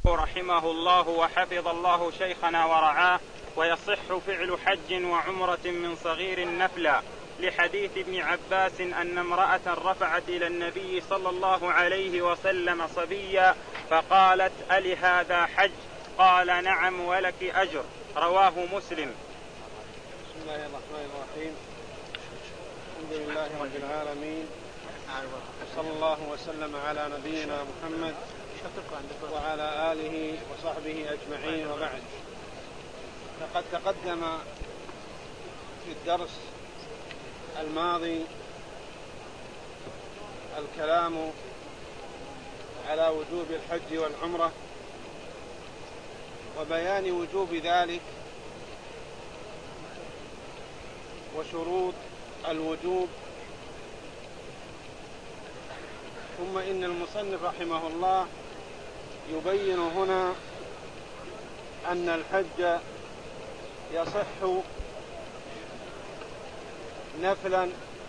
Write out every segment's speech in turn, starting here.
رحمه الله وحفظ الله شيخنا ورعاه: ويصح فعل حج وعمرة من صغير نفلا، لحديث ابن عباس أن امرأة رفعت إلى النبي صلى الله عليه وسلم صبيا فقالت: ألهذا حج؟ قال: نعم ولك أجر. رواه مسلم. بسم الله الرحمن الرحيم. الحمد لله رب العالمين، وصلى الله وسلم على نبينا محمد وعلى آله وصحبه أجمعين، وبعد. فقد تقدم في الدرس الماضي الكلام على وجوب الحج والعمرة وبيان وجوب ذلك وشروط الوجوب. ثم إن المصنف رحمه الله يبين هنا أن الحج يصح نفلا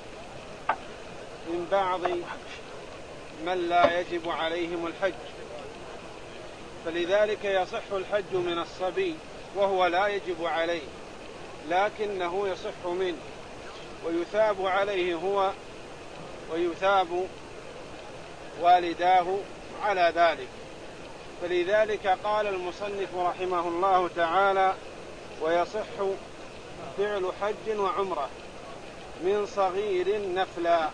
من بعض من لا يجب عليهم الحج، فلذلك يصح الحج من الصبي وهو لا يجب عليه، لكنه يصح منه ويثاب عليه هو ويثاب والداه على ذلك. فلذلك قال المصنف رحمه الله تعالى: ويصح فعل حج وعمرة من صغير نفلا،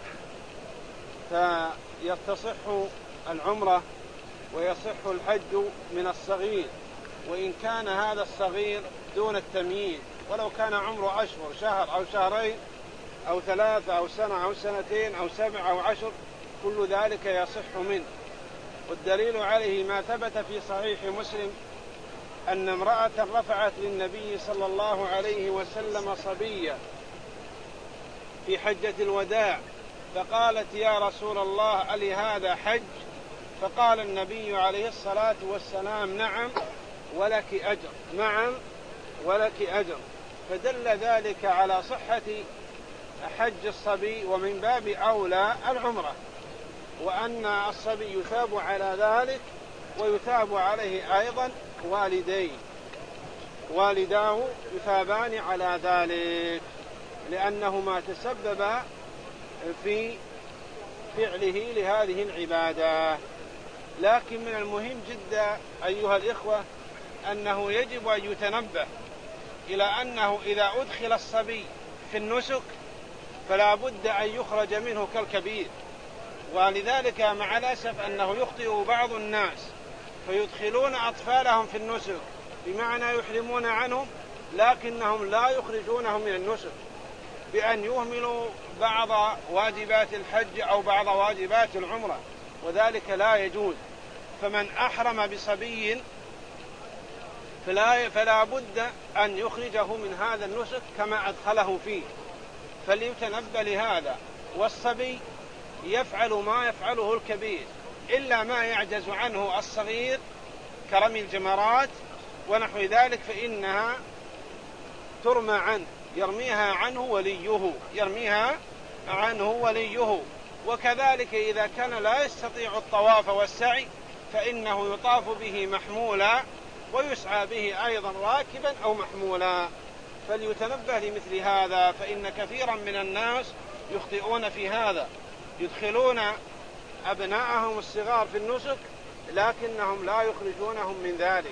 فيتصح العمرة ويصح الحج من الصغير، وإن كان هذا الصغير دون التمييز، ولو كان عمره أشهر، شهر أو شهرين أو 3 أو سنة أو سنتين أو 7 أو 10، كل ذلك يصح منه. والدليل عليه ما ثبت في صحيح مسلم أن امرأة رفعت للنبي صلى الله عليه وسلم صبيا في حجة الوداع، فقالت: يا رسول الله، ألهذا حج؟ فقال النبي عليه الصلاة والسلام: نعم ولك أجر، نعم ولك أجر. فدل ذلك على صحة حج الصبي، ومن باب أولى العمرة، وأن الصبي يثاب على ذلك ويثاب عليه أيضا والداه يثابان على ذلك، لأنهما تسببا في فعله لهذه العبادة. لكن من المهم جدا أيها الإخوة أنه يجب أن يتنبه إلى أنه إذا أدخل الصبي في النسك فلا بد أن يخرج منه كالكبير. ولذلك مع الأسف أنه يخطئ بعض الناس فيدخلون أطفالهم في النسك، بمعنى يحرمون عنهم لكنهم لا يخرجونهم من النسك، بأن يهملوا بعض واجبات الحج أو بعض واجبات العمرة، وذلك لا يجوز. فمن أحرم بصبي فلا بد أن يخرجه من هذا النسك كما أدخله فيه، فليتنبه لهذا. والصبي يفعل ما يفعله الكبير، إلا ما يعجز عنه الصغير كرمي الجمرات ونحو ذلك، فإنها ترمى عنه، يرميها عنه وليه. وكذلك إذا كان لا يستطيع الطواف والسعي فإنه يطاف به محمولا ويسعى به أيضا راكبا أو محمولا. فليتنبه لمثل هذا، فإن كثيرا من الناس يخطئون في هذا، يدخلون أبناءهم الصغار في النسك لكنهم لا يخرجونهم من ذلك.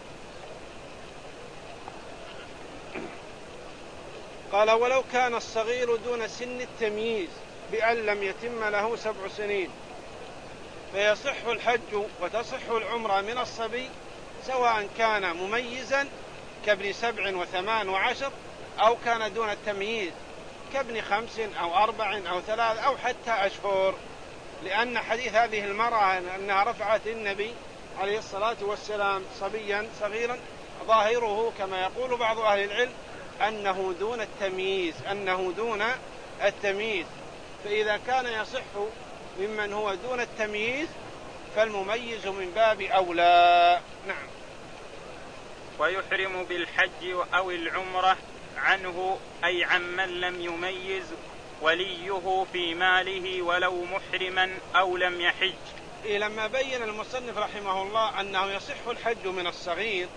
قال: ولو كان الصغير دون سن التمييز بأن لم يتم له 7 سنين فيصح الحج وتصح العمرة من الصبي، سواء كان مميزا كابن 7 و8 و10، أو كان دون التمييز كابن 5 أو 4 أو 3 أو حتى أشهر. لأن حديث هذه المرأة أنها رفعت النبي عليه الصلاة والسلام صبيا صغيرا ظاهره كما يقول بعض أهل العلم أنه دون التمييز. فإذا كان يصح ممن هو دون التمييز فالمميز من باب أولى. نعم. ويحرم بالحج أو العمرة عنه، أي عمن لم يميز، وليه في ماله ولو محرما أو لم يحج، لما بين المصنف رحمه الله أنه يصح الحج من الصغير،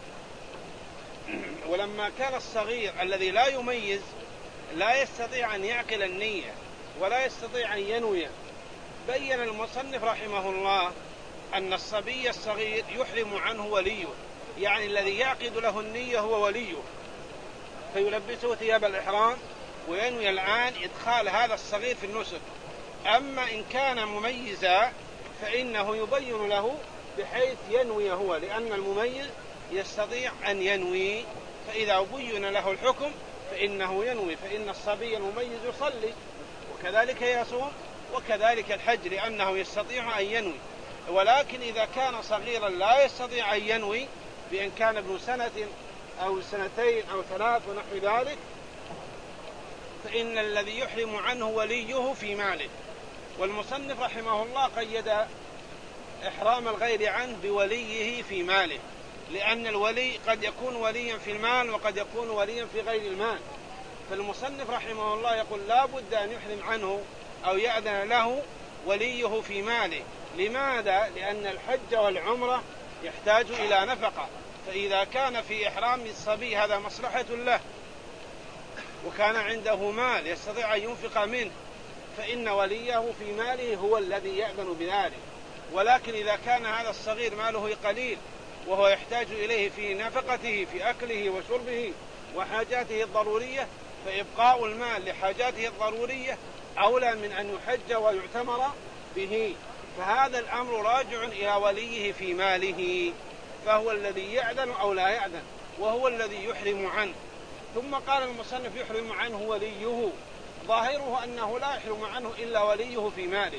ولما كان الصغير الذي لا يميز لا يستطيع أن يعقل النية ولا يستطيع أن ينوي، بين المصنف رحمه الله أن الصبي الصغير يحرم عنه وليه، يعني الذي يعقد له النية هو وليه، فيلبسه ثياب الإحرام وينوي الآن إدخال هذا الصغير في النسك. أما إن كان مميزا فإنه يبين له بحيث ينوي هو، لأن المميز يستطيع أن ينوي، فإذا بين له الحكم فإنه ينوي. فإن الصبي المميز يصلي وكذلك يصوم وكذلك الحج لأنه يستطيع أن ينوي. ولكن إذا كان صغيرا لا يستطيع أن ينوي، بأن كان ابن سنة أو سنتين أو 3 ونحو ذلك، فإن الذي يحرم عنه وليه في ماله. والمصنف رحمه الله قيد إحرام الغير عنه بوليه في ماله، لأن الولي قد يكون وليا في المال وقد يكون وليا في غير المال. فالمصنف رحمه الله يقول لا بد أن يحرم عنه أو يأذن له وليه في ماله. لماذا؟ لأن الحج والعمرة يحتاج إلى نفقة، فإذا كان في إحرام الصبي هذا مصلحة له وكان عنده مال يستطيع أن ينفق منه، فإن وليه في ماله هو الذي يأذن بذلك. ولكن إذا كان هذا الصغير ماله قليل وهو يحتاج إليه في نفقته في أكله وشربه وحاجاته الضرورية، فإبقاء المال لحاجاته الضرورية أولى من أن يحج ويعتمر به. فهذا الأمر راجع إلى وليه في ماله، فهو الذي يأذن أو لا يأذن، وهو الذي يحرم عنه. ثم قال المصنف يحرم عنه وليه، ظاهره أنه لا يحرم عنه إلا وليه في ماله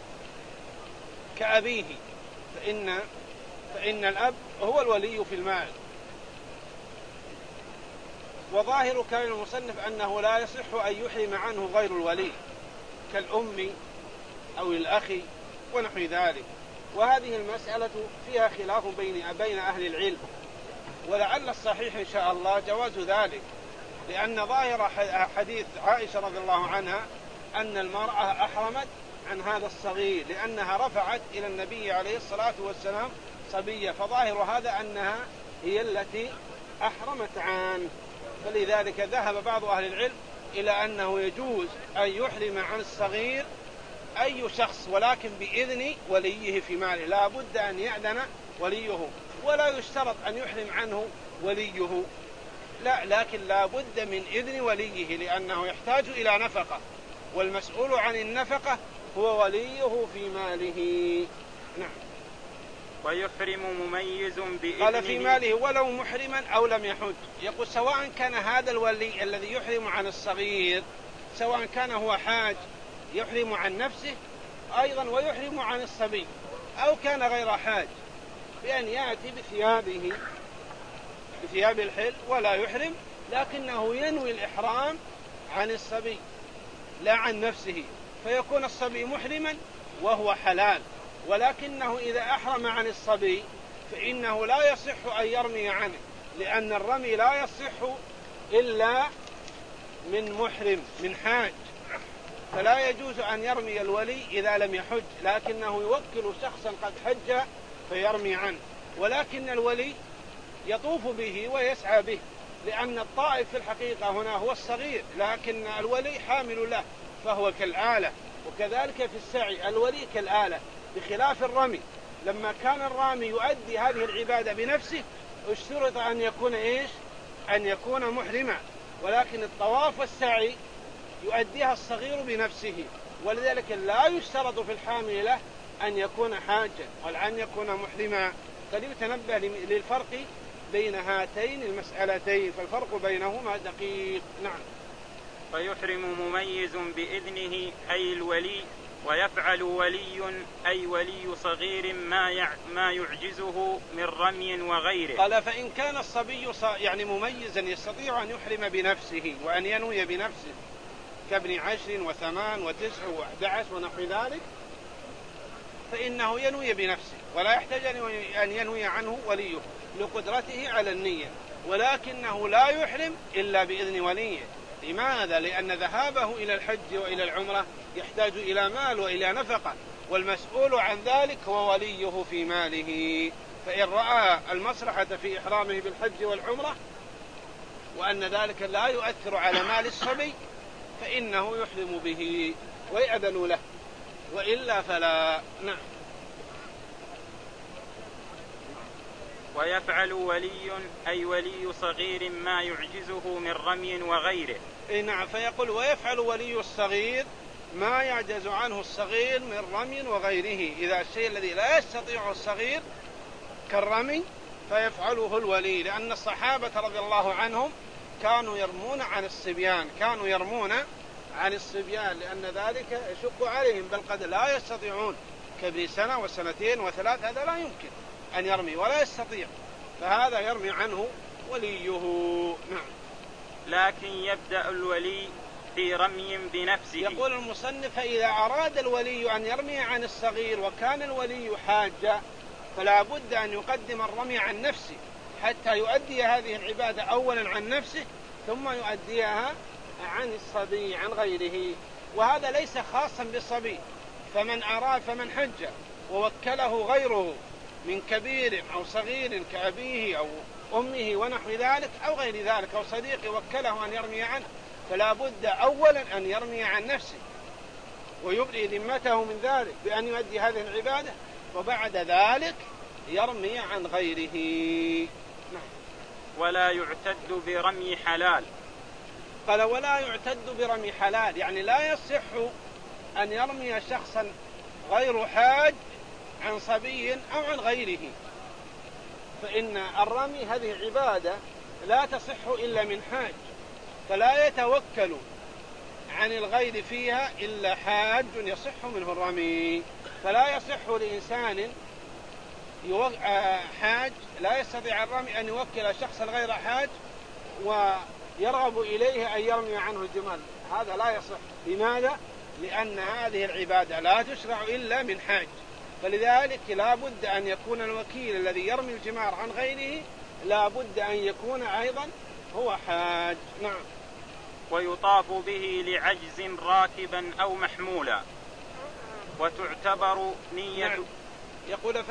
كأبيه، فإن الأب هو الولي في المال. وظاهر كلام المصنف أنه لا يصح أن يحرم عنه غير الولي كالأم أو الأخ ونحو ذلك. وهذه المسألة فيها خلاف بين أهل العلم، ولعل الصحيح إن شاء الله جواز ذلك، لأن ظاهر حديث عائشة رضي الله عنها أن المرأة أحرمت عن هذا الصغير لأنها رفعت إلى النبي عليه الصلاة والسلام صبية، فظاهر هذا أنها هي التي أحرمت عنه. فلذلك ذهب بعض أهل العلم إلى أنه يجوز أن يحرم عن الصغير أي شخص، ولكن بإذن وليه في ماله، لا بد أن يأذن وليه، ولا يشترط أن يحرم عنه وليه، لا، لكن لا بد من إذن وليه، لأنه يحتاج إلى نفقة، والمسؤول عن النفقة هو وليه في ماله. نعم. ويحرم مميز بإذنه، قال في ماله ولو محرما أو لم يحج. يقول سواء كان هذا الولي الذي يحرم عن الصغير سواء كان هو حاج يحرم عن نفسه أيضا ويحرم عن الصبي، أو كان غير حاج، بأن يأتي بثياب الحل ولا يحرم، لكنه ينوي الإحرام عن الصبي لا عن نفسه، فيكون الصبي محرما وهو حلال. ولكنه إذا أحرم عن الصبي فإنه لا يصح أن يرمي عنه، لأن الرمي لا يصح إلا من محرم من حاج، فلا يجوز أن يرمي الولي إذا لم يحج، لكنه يوكل شخصا قد حج فيرمي عنه. ولكن الولي يطوف به ويسعى به، لأن الطائف في الحقيقة هنا هو الصغير، لكن الولي حامل له فهو كالآلة. وكذلك في السعي الولي كالآلة، بخلاف الرمي. لما كان الرامي يؤدي هذه العبادة بنفسه اشترط أن يكون أن يكون محرما، ولكن الطواف والسعي يؤديها الصغير بنفسه، ولذلك لا يشترط في الحامل له أن يكون حاجا ولا أن يكون محرما. فليتنبه للفرق بين هاتين المسألتين، فالفرق بينهما دقيق. نعم. فيحرم مميز بإذنه أي الولي، ويفعل ولي أي ولي صغير ما يعجزه من رمي وغيره. قال فإن كان الصبي يعني مميزا يستطيع أن يحرم بنفسه وأن ينوي بنفسه كابن 10 و8 و9 و11 ونحو ذلك، فإنه ينوي بنفسه ولا يحتاج أن ينوي عنه وليه لقدرته على النية، ولكنه لا يحرم إلا بإذن وليه. لماذا؟ لأن ذهابه إلى الحج وإلى العمرة يحتاج إلى مال وإلى نفقة، والمسؤول عن ذلك هو وليه في ماله. فإن رأى المصلحة في إحرامه بالحج والعمرة وأن ذلك لا يؤثر على مال الصبي فإنه يحرم به ويأذن له، وإلا فلا. نعم. ويفعل ولي أي ولي صغير ما يعجزه من رمي وغيره. نعم. فيقول ويفعل ولي الصغير ما يعجز عنه الصغير من رمي وغيره. إذا الشيء الذي لا يستطيعه الصغير كالرمي فيفعله الولي، لأن الصحابة رضي الله عنهم كانوا يرمون عن الصبيان لأن ذلك يشق عليهم، بل قد لا يستطيعون، كبر سنة وسنتين وثلاث هذا لا يمكن أن يرمي ولا يستطيع، فهذا يرمي عنه وليه. نعم. لكن يبدأ الولي في رمي بنفسه. يقول المصنف إذا أراد الولي أن يرمي عن الصغير وكان الولي حاجة فلا بد أن يقدم الرمي عن نفسه حتى يؤدي هذه العبادة أولا عن نفسه ثم يؤديها عن الصبي عن غيره. وهذا ليس خاصا بالصبي، فمن حج ووكله غيره من كبير أو صغير كأبيه أو أمه ونحو ذلك أو غير ذلك أو صديق وكله أن يرمي عنه، فلا بد أولا أن يرمي عن نفسه ويبرئ ذمته من ذلك بأن يؤدي هذه العبادة، وبعد ذلك يرمي عن غيره. نعم. ولا يعتد برمي حلال. قال ولا يعتد برمي حلال، يعني لا يصح أن يرمي شخصا غير حاج عن صبي أو عن غيره، فإن الرمي هذه عبادة لا تصح إلا من حاج، فلا يتوكل عن الغير فيها إلا حاج يصح منه الرمي. فلا يصح لإنسان حاج لا يستطيع الرمي أن يوكل شخصا غير حاج ويرغب إليه أن يرمي عنه الجمال، هذا لا يصح. لماذا؟ لأن هذه العبادة لا تشرع إلا من حاج، فلذلك لا بد أن يكون الوكيل الذي يرمي الجمار عن غيره لا بد أن يكون أيضا هو حاج. نعم. ويطاف به لعجز راكبا أو محمولا، وتعتبر نية. نعم. يقول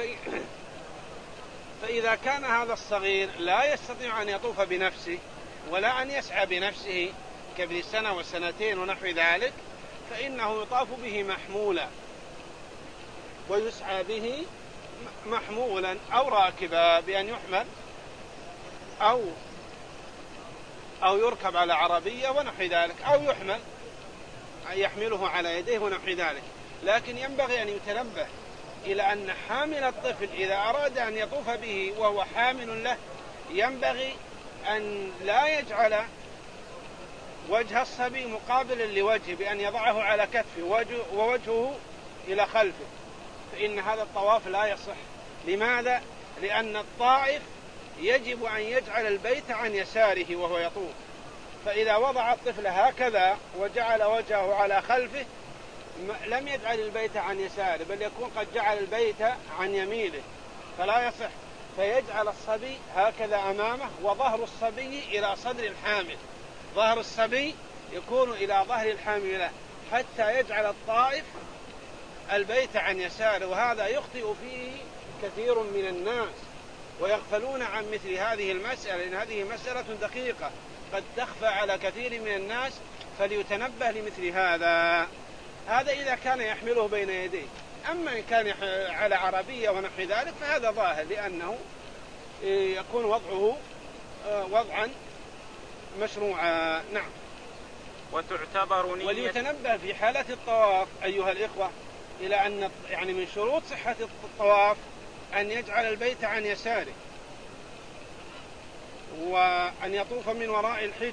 فإذا كان هذا الصغير لا يستطيع أن يطوف بنفسه ولا أن يسعى بنفسه كابن سنة وسنتين ونحو ذلك فإنه يطاف به محمولا ويسعى به محمولا أو راكبا بأن يحمل أو يركب على عربية ونحو ذلك، أو يحمله على يديه ونحو ذلك. لكن ينبغي أن يتنبه إلى أن حامل الطفل إذا أراد أن يطوف به وهو حامل له ينبغي أن لا يجعل وجه الصبي مقابلا لوجهه بأن يضعه على كتفه ووجهه إلى خلفه، فإن هذا الطواف لا يصح. لماذا؟ لأن الطائف يجب أن يجعل البيت عن يساره وهو يطوف، فإذا وضع الطفل هكذا وجعل وجهه على خلفه لم يجعل البيت عن يساره بل يكون قد جعل البيت عن يمينه، فلا يصح. فيجعل الصبي هكذا أمامه وظهر الصبي إلى صدر الحامل، ظهر الصبي يكون إلى ظهر الحامل له حتى يجعل الطائف البيت عن يساره، وهذا يخطئ فيه كثير من الناس ويغفلون عن مثل هذه المسألة، لأن هذه مسألة دقيقة قد تخفى على كثير من الناس، فليتنبه لمثل هذا. هذا إذا كان يحمله بين يديه، أما إن كان على عربية ونحو ذلك فهذا ظاهر لأنه يكون وضعه وضعا مشروعا. نعم. وتعتبر نية. وليتنبه في حالة الطواف أيها الإخوة إلى أن يعني من شروط صحة الطواف أن يجعل البيت عن يساره وأن يطوف من وراء الحجر،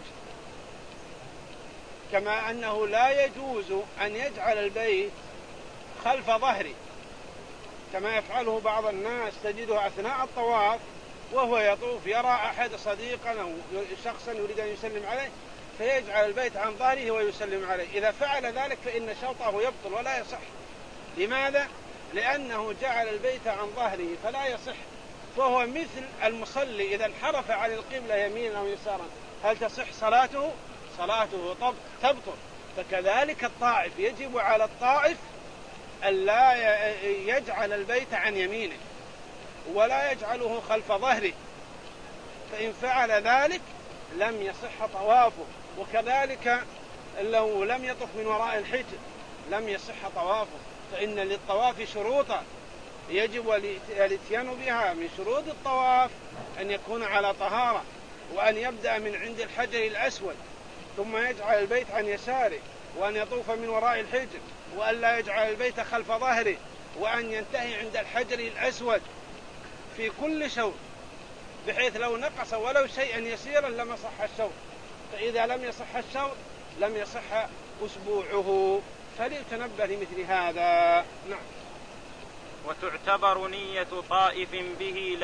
كما أنه لا يجوز أن يجعل البيت خلف ظهره كما يفعله بعض الناس، تجده أثناء الطواف وهو يطوف يرى أحد صديقا أو شخصا يريد أن يسلم عليه فيجعل البيت عن ظهره ويسلم عليه. إذا فعل ذلك فإن شوطه يبطل ولا يصح. لماذا؟ لأنه جعل البيت عن ظهره فلا يصح، فهو مثل المصلي إذا انحرف عن القبلة يمينا أو يسارا هل تصح صلاته؟ صلاته تبطل، فكذلك الطائف يجب على الطائف ألا يجعل البيت عن يمينه ولا يجعله خلف ظهره، فإن فعل ذلك لم يصح طوافه. وكذلك لو لم يطف من وراء الحجر لم يصح طوافه، فإن للطواف شروطا يجب الاتيان بها. من شروط الطواف أن يكون على طهارة، وأن يبدأ من عند الحجر الأسود ثم يجعل البيت عن يساره، وأن يطوف من وراء الحجر، وأن لا يجعل البيت خلف ظهره، وأن ينتهي عند الحجر الأسود في كل شوط، بحيث لو نقص ولو شيئا يسيرا لم يصح الشوط. فإذا لم يصح الشوط لم يصح أسبوعه، فليتنبه لمثل هذا. نعم. وتعتبر نية طائف به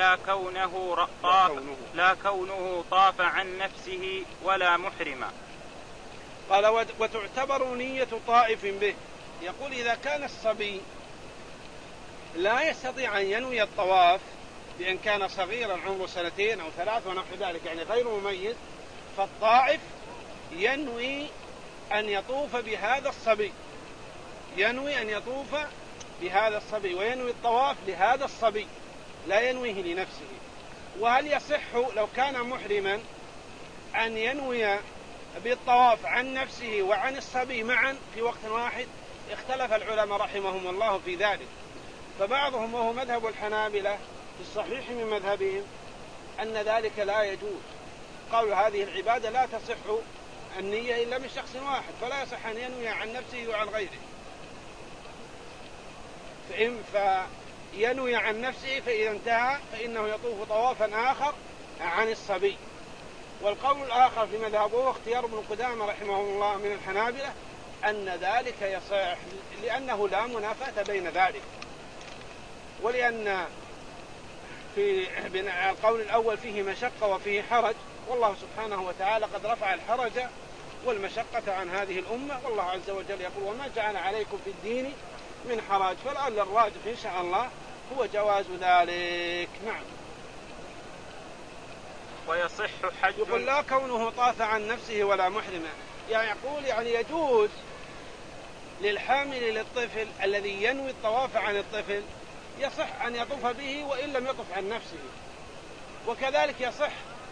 لا كونه طاف عن نفسه ولا محرما. قال وتعتبر نية طائف به. يقول إذا كان الصبي لا يستطيع أن ينوي الطواف بأن كان صغيرا عمره 2 أو 3 ونحو ذلك، يعني غير مميز، فالطائف ينوي أن يطوف بهذا الصبي، ينوي أن يطوف بهذا الصبي وينوي الطواف لهذا الصبي، لا ينويه لنفسه. وهل يصح لو كان محرما أن ينوي بالطواف عن نفسه وعن الصبي معا في وقت واحد؟ اختلف العلماء رحمهم الله في ذلك، فبعضهم وهو مذهب الحنابلة في الصحيح من مذهبهم أن ذلك لا يجوز. قالوا هذه العبادة لا تصح النية إلا من شخص واحد، فلا يصح أن ينوي عن نفسه وعن غيره. فينوي عن نفسه، فإذا انتهى فإنه يطوف طوافا آخر عن الصبي. والقول الآخر في مذهبه واختيار ابن قدامة رحمه الله من الحنابلة أن ذلك يصح، لأنه لا منافاة بين ذلك، ولأن في القول الأول فيه مشقة وفيه حرج، والله سبحانه وتعالى قد رفع الحرج والمشقة عن هذه الأمة، والله عز وجل يقول وما جعل عليكم في الدين من حرج، فالآن الراجح إن شاء الله هو جواز ذلك. نعم. ويصح حج. يقول لا كونه طاف عن نفسه ولا محرما، يعني يقول يعني يجوز للحامل للطفل الذي ينوي الطواف عن الطفل يصح أن يطوف به وإن لم يطف عن نفسه، وكذلك يصح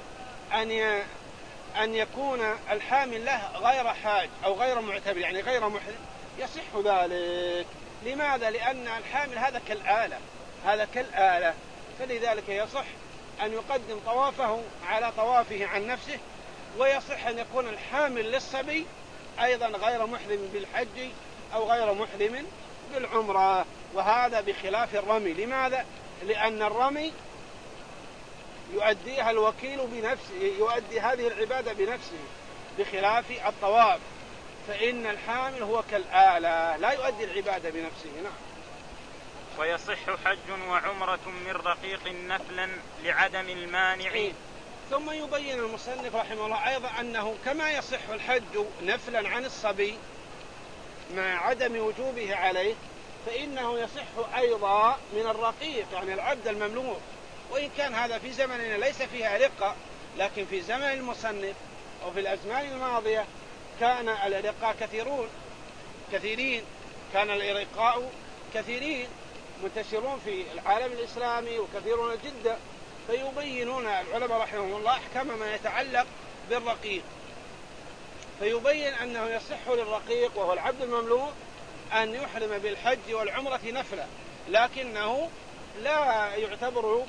أن يكون الحامل له غير حاج أو غير معتبر، يعني غير محرم، يصح ذلك. لماذا؟ لأن الحامل هذا كالآلة، فلذلك يصح أن يقدم طوافه على طوافه عن نفسه، ويصح أن يكون الحامل للصبي أيضا غير محرم بالحج أو غير محرم بالعمرة، وهذا بخلاف الرمي. لماذا؟ لأن الرمي يؤديها الوكيل بنفسه، يؤدي هذه العبادة بنفسه، بخلاف الطواف فإن الحامل هو كالآلة لا يؤدي العبادة بنفسه. نعم. ويصح حج وعمرة من رقيق نفلا لعدم المانع. ثم يبين المصنف رحمه الله أيضا أنه كما يصح الحج نفلا عن الصبي مع عدم وجوبه عليه، فإنه يصح أيضا من الرقيق، يعني العبد المملوك. وإن كان هذا في زمننا ليس فيها رقة، لكن في زمن المصنف أو في الأزمان الماضية كان الرقاء كثيرين، كان الرقاء كثيرين منتشرون في العالم الإسلامي وكثيرون جدا، فيبينون العلماء رحمهم الله أحكام ما يتعلق بالرقيق، فيبين أنه يصح للرقيق وهو العبد المملوك أن يحرم بالحج والعمرة نفلا، لكنه لا يعتبر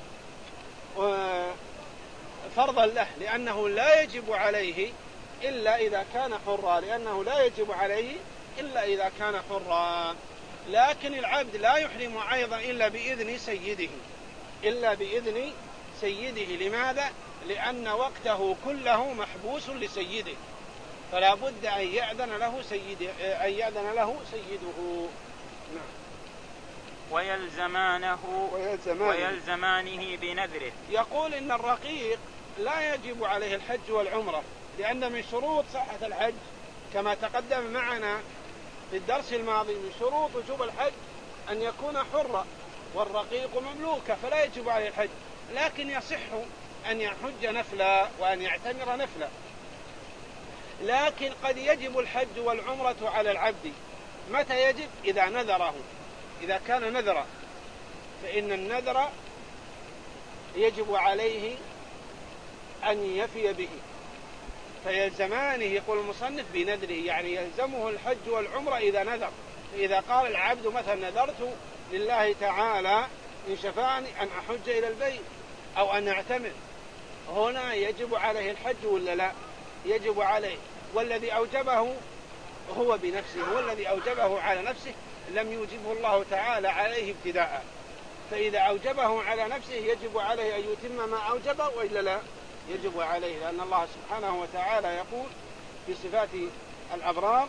فرضا له، لأنه لا يجب عليه إلا إذا كان حرا، لكن العبد لا يحرم أيضا إلا بإذن سيده. لماذا؟ لأن وقته كله محبوس لسيده، فلا بد أن يأذن له سيده. نعم. ويلزمانه بنذره. يقول إن الرقيق لا يجب عليه الحج والعمرة، لأن من شروط صحة الحج كما تقدم معنا في الدرس الماضي من شروط وجوب الحج أن يكون حرا، والرقيق مملوكا فلا يجب عليه الحج، لكن يصح أن يحج نفلا وأن يعتمر نفلا، لكن قد يجب الحج والعمرة على العبد. متى يجب؟ إذا نذره، إذا كان نذرا، فإن النذر يجب عليه أن يفي به، فيلزمانه يقول المصنف بنذره، يعني يلزمه الحج والعمرة إذا نذر. فإذا قال العبد مثلا نذرت لله تعالى إن شفعني أن أحج إلى البيت أو أن أعتمر، هنا يجب عليه الحج ولا لا؟ يجب عليه، والذي أوجبه هو بنفسه، هو الذي أوجبه على نفسه، لم يوجبه الله تعالى عليه ابتداء. فإذا أوجبه على نفسه يجب عليه أن يتم ما أوجبه، وإلا لا يجب عليه، لأن الله سبحانه وتعالى يقول في صفات الأبرار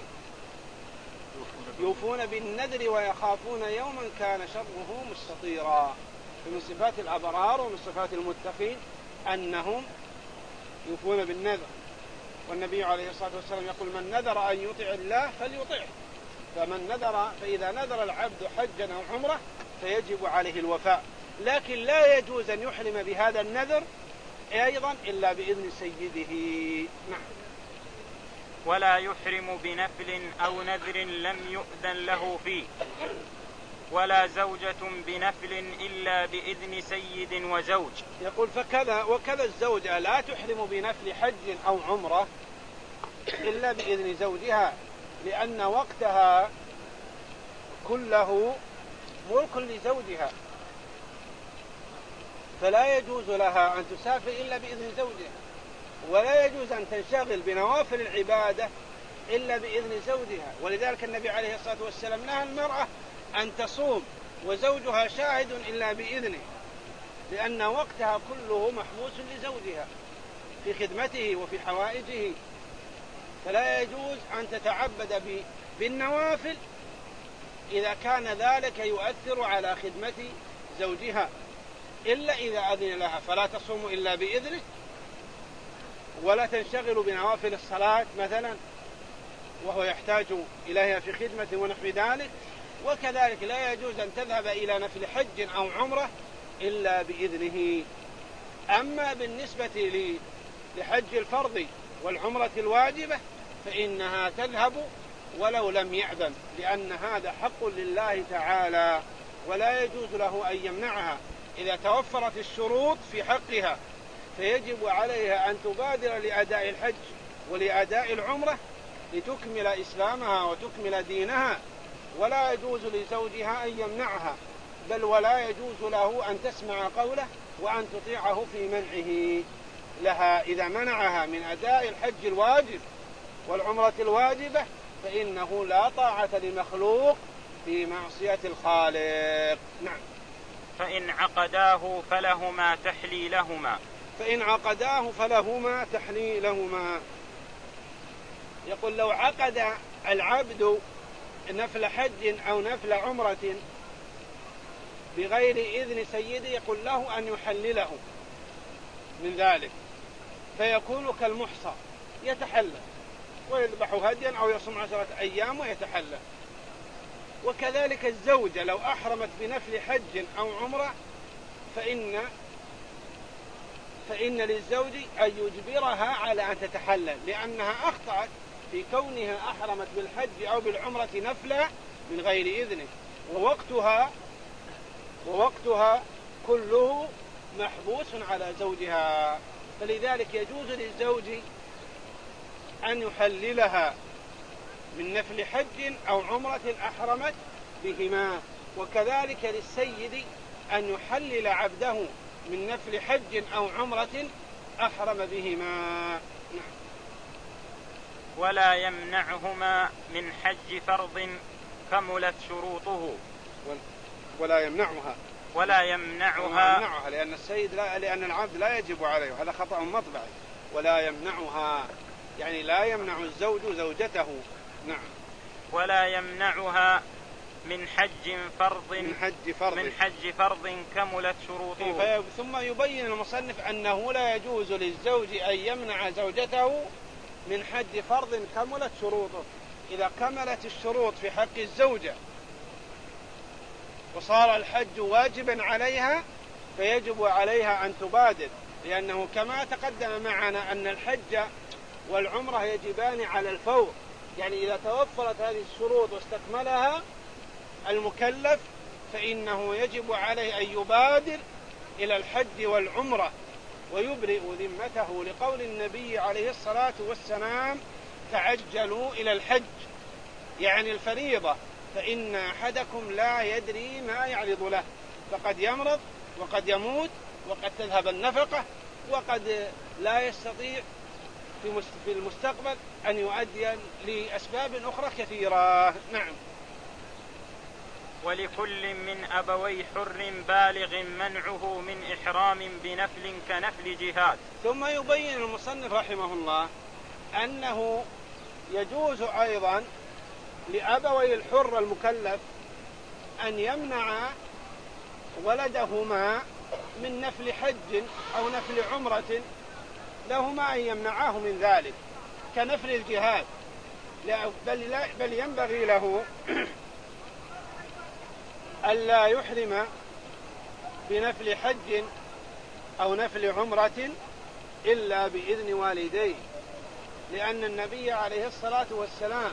يوفون بالنذر ويخافون يوما كان شره مستطيرا. فمن صفات الأبرار ومن صفات المتقين أنهم يوفون بالنذر، والنبي عليه الصلاة والسلام يقول من نذر أن يطيع الله فليطيعه. فإذا نذر العبد حجا أو عمره فيجب عليه الوفاء، لكن لا يجوز أن يحرم بهذا النذر أيضا إلا بإذن سيده. نعم. ولا يحرم بنفل أو نذر لم يؤذن له فيه، ولا زوجة بنفل إلا بإذن سيد وزوج. يقول وكذا الزوجة لا تحرم بنفل حج أو عمرة إلا بإذن زوجها، لأن وقتها كله ملك لزوجها، فلا يجوز لها أن تسافر إلا بإذن زوجها، ولا يجوز أن تنشغل بنوافل العبادة إلا بإذن زوجها. ولذلك النبي عليه الصلاة والسلام نهى المرأة أن تصوم وزوجها شاهد إلا بإذنه، لأن وقتها كله محبوس لزوجها في خدمته وفي حوائجه، فلا يجوز أن تتعبد بالنوافل إذا كان ذلك يؤثر على خدمة زوجها، إلا إذا أذن لها، فلا تصوم إلا بإذنه، ولا تنشغل بنوافل الصلاة مثلا وهو يحتاج إليها في خدمة ونحو ذلك. وكذلك لا يجوز أن تذهب إلى نفل حج أو عمرة إلا بإذنه. أما بالنسبة لحج الفرض والعمرة الواجبة فإنها تذهب ولو لم يأذن، لأن هذا حق لله تعالى ولا يجوز له أن يمنعها. إذا توفرت الشروط في حقها فيجب عليها أن تبادر لأداء الحج ولأداء العمرة لتكمل إسلامها وتكمل دينها، ولا يجوز لزوجها أن يمنعها، بل ولا يجوز له أن تسمع قوله وأن تطيعه في منعه لها. إذا منعها من أداء الحج الواجب والعمرة الواجبة فإنه لا طاعة لمخلوق في معصية الخالق. نعم. فإن عقداه فلهما تحليلهما. فإن عقداه فلهما تحليلهما. يقول لو عقد العبد نفل حج أو نفل عمرة بغير إذن سيده يقول له أن يحلله من ذلك، فيكون كالمحصى يتحلل ويذبح هديا أو يصوم 10 أيام ويتحلل. وكذلك الزوجة لو أحرمت بنفل حج أو عمرة فإن للزوج أن يجبرها على أن تتحلل، لأنها أخطأت في كونها أحرمت بالحج أو بالعمرة نفلا من غير إذنه، ووقتها كله محبوس على زوجها. فلذلك يجوز للزوج أن يحللها من نفل حج أو عمرة أحرمت بهما، وكذلك للسيد أن يحلل عبده من نفل حج أو عمرة أحرم بهما. ولا يمنعهما من حج فرض كملت شروطه. ولا يمنعها لأن لأن العبد لا يجب عليه، هذا خطأ مطبعي. ولا يمنعها يعني لا يمنع الزوج زوجته. نعم. ولا يمنعها من حج فرض كملت شروطه. ثم يبين المصنف أنه لا يجوز للزوج أن يمنع زوجته من حج فرض كملت شروطه. إذا كملت الشروط في حق الزوجة وصار الحج واجبا عليها فيجب عليها أن تبادر، لأنه كما تقدم معنا أن الحج والعمرة يجبان على الفور، يعني إذا توفرت هذه الشروط واستكملها المكلف فإنه يجب عليه أن يبادر إلى الحج والعمرة ويبرئ ذمته، لقول النبي عليه الصلاة والسلام: تعجلوا إلى الحج، يعني الفريضة، فإن أحدكم لا يدري ما يعرض له، فقد يمرض وقد يموت وقد تذهب النفقة وقد لا يستطيع في المستقبل أن يؤدي لأسباب أخرى كثيرة. نعم. ولكل من أبوي حر بالغ منعه من إحرام بنفل كنفل جهاد. ثم يبين المصنف رحمه الله أنه يجوز أيضا لأبوي الحر المكلف أن يمنع ولدهما من نفل حج أو نفل عمرة، لهما أن يمنعاه من ذلك كنفل الجهاد، بل ينبغي له ألا يحرم بنفل حج أو نفل عمرة إلا بإذن والديه، لأن النبي عليه الصلاة والسلام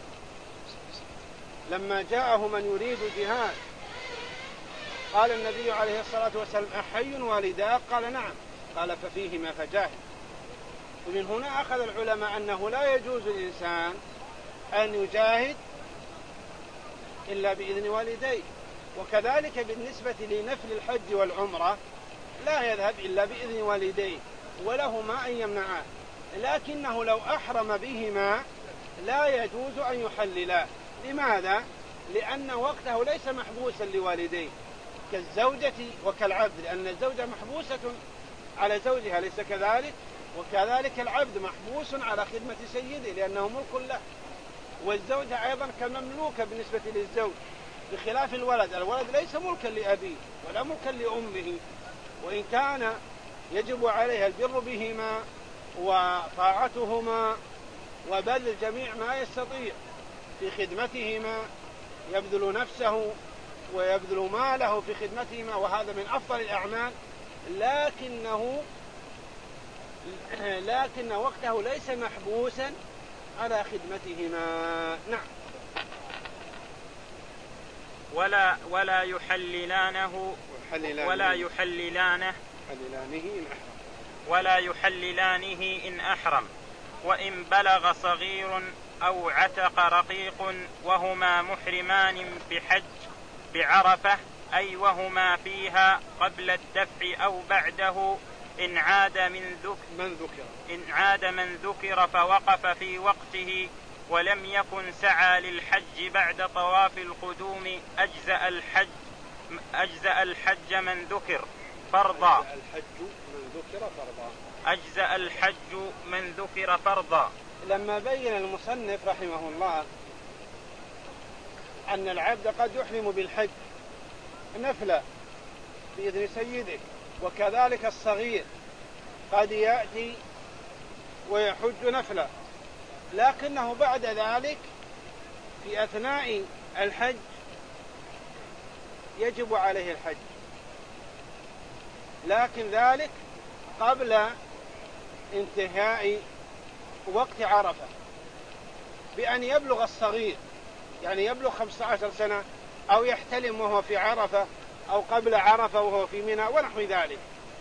لما جاءه من يريد جهاد قال النبي عليه الصلاة والسلام: أحي والداك؟ قال: نعم. قال: ففيهما فجاهد. ومن هنا أخذ العلماء أنه لا يجوز للإنسان أن يجاهد إلا بإذن والديه، وكذلك بالنسبة لنفل الحج والعمرة لا يذهب إلا بإذن والديه ولهما أن يمنعاه، لكنه لو أحرم بهما لا يجوز أن يحللا. لماذا؟ لأن وقته ليس محبوسا لوالديه كالزوجة وكالعبد، لأن الزوجة محبوسة على زوجها، ليس كذلك؟ وكذلك العبد محبوس على خدمة سيده لأنه ملك له، والزوجة أيضا كمملوكة بالنسبة للزوج، بخلاف الولد. الولد ليس ملكا لأبيه ولا ملكا لأمه، وإن كان يجب عليها البر بهما وطاعتهما وبذل جميع ما يستطيع في خدمتهما، يبذل نفسه ويبذل ماله في خدمتهما، وهذا من أفضل الأعمال، لكن وقته ليس محبوسا على خدمتهما. نعم. ولا يحللانه إن أحرم، وإن بلغ صغير أو عتق رقيق وهما محرمان بحج بعرفة، أي وهما فيها قبل الدفع أو بعده، إن عاد من ذكر فوقف في وقته ولم يكن سعى للحج بعد طواف القدوم أجزأ الحج من ذكر فرضا. أجزأ الحج من ذكر فرضا. لما بين المصنف رحمه الله أن العبد قد يحرم بالحج نفلا بإذن سيده، وكذلك الصغير قد يأتي ويحج نفلا، لكنه بعد ذلك في أثناء الحج يجب عليه الحج، لكن ذلك قبل انتهاء وقت عرفة، بأن يبلغ الصغير، يعني يبلغ 15 سنة، أو يحتلم وهو في عرفة، أو قبل عرفة وهو في منى ونحو ذلك.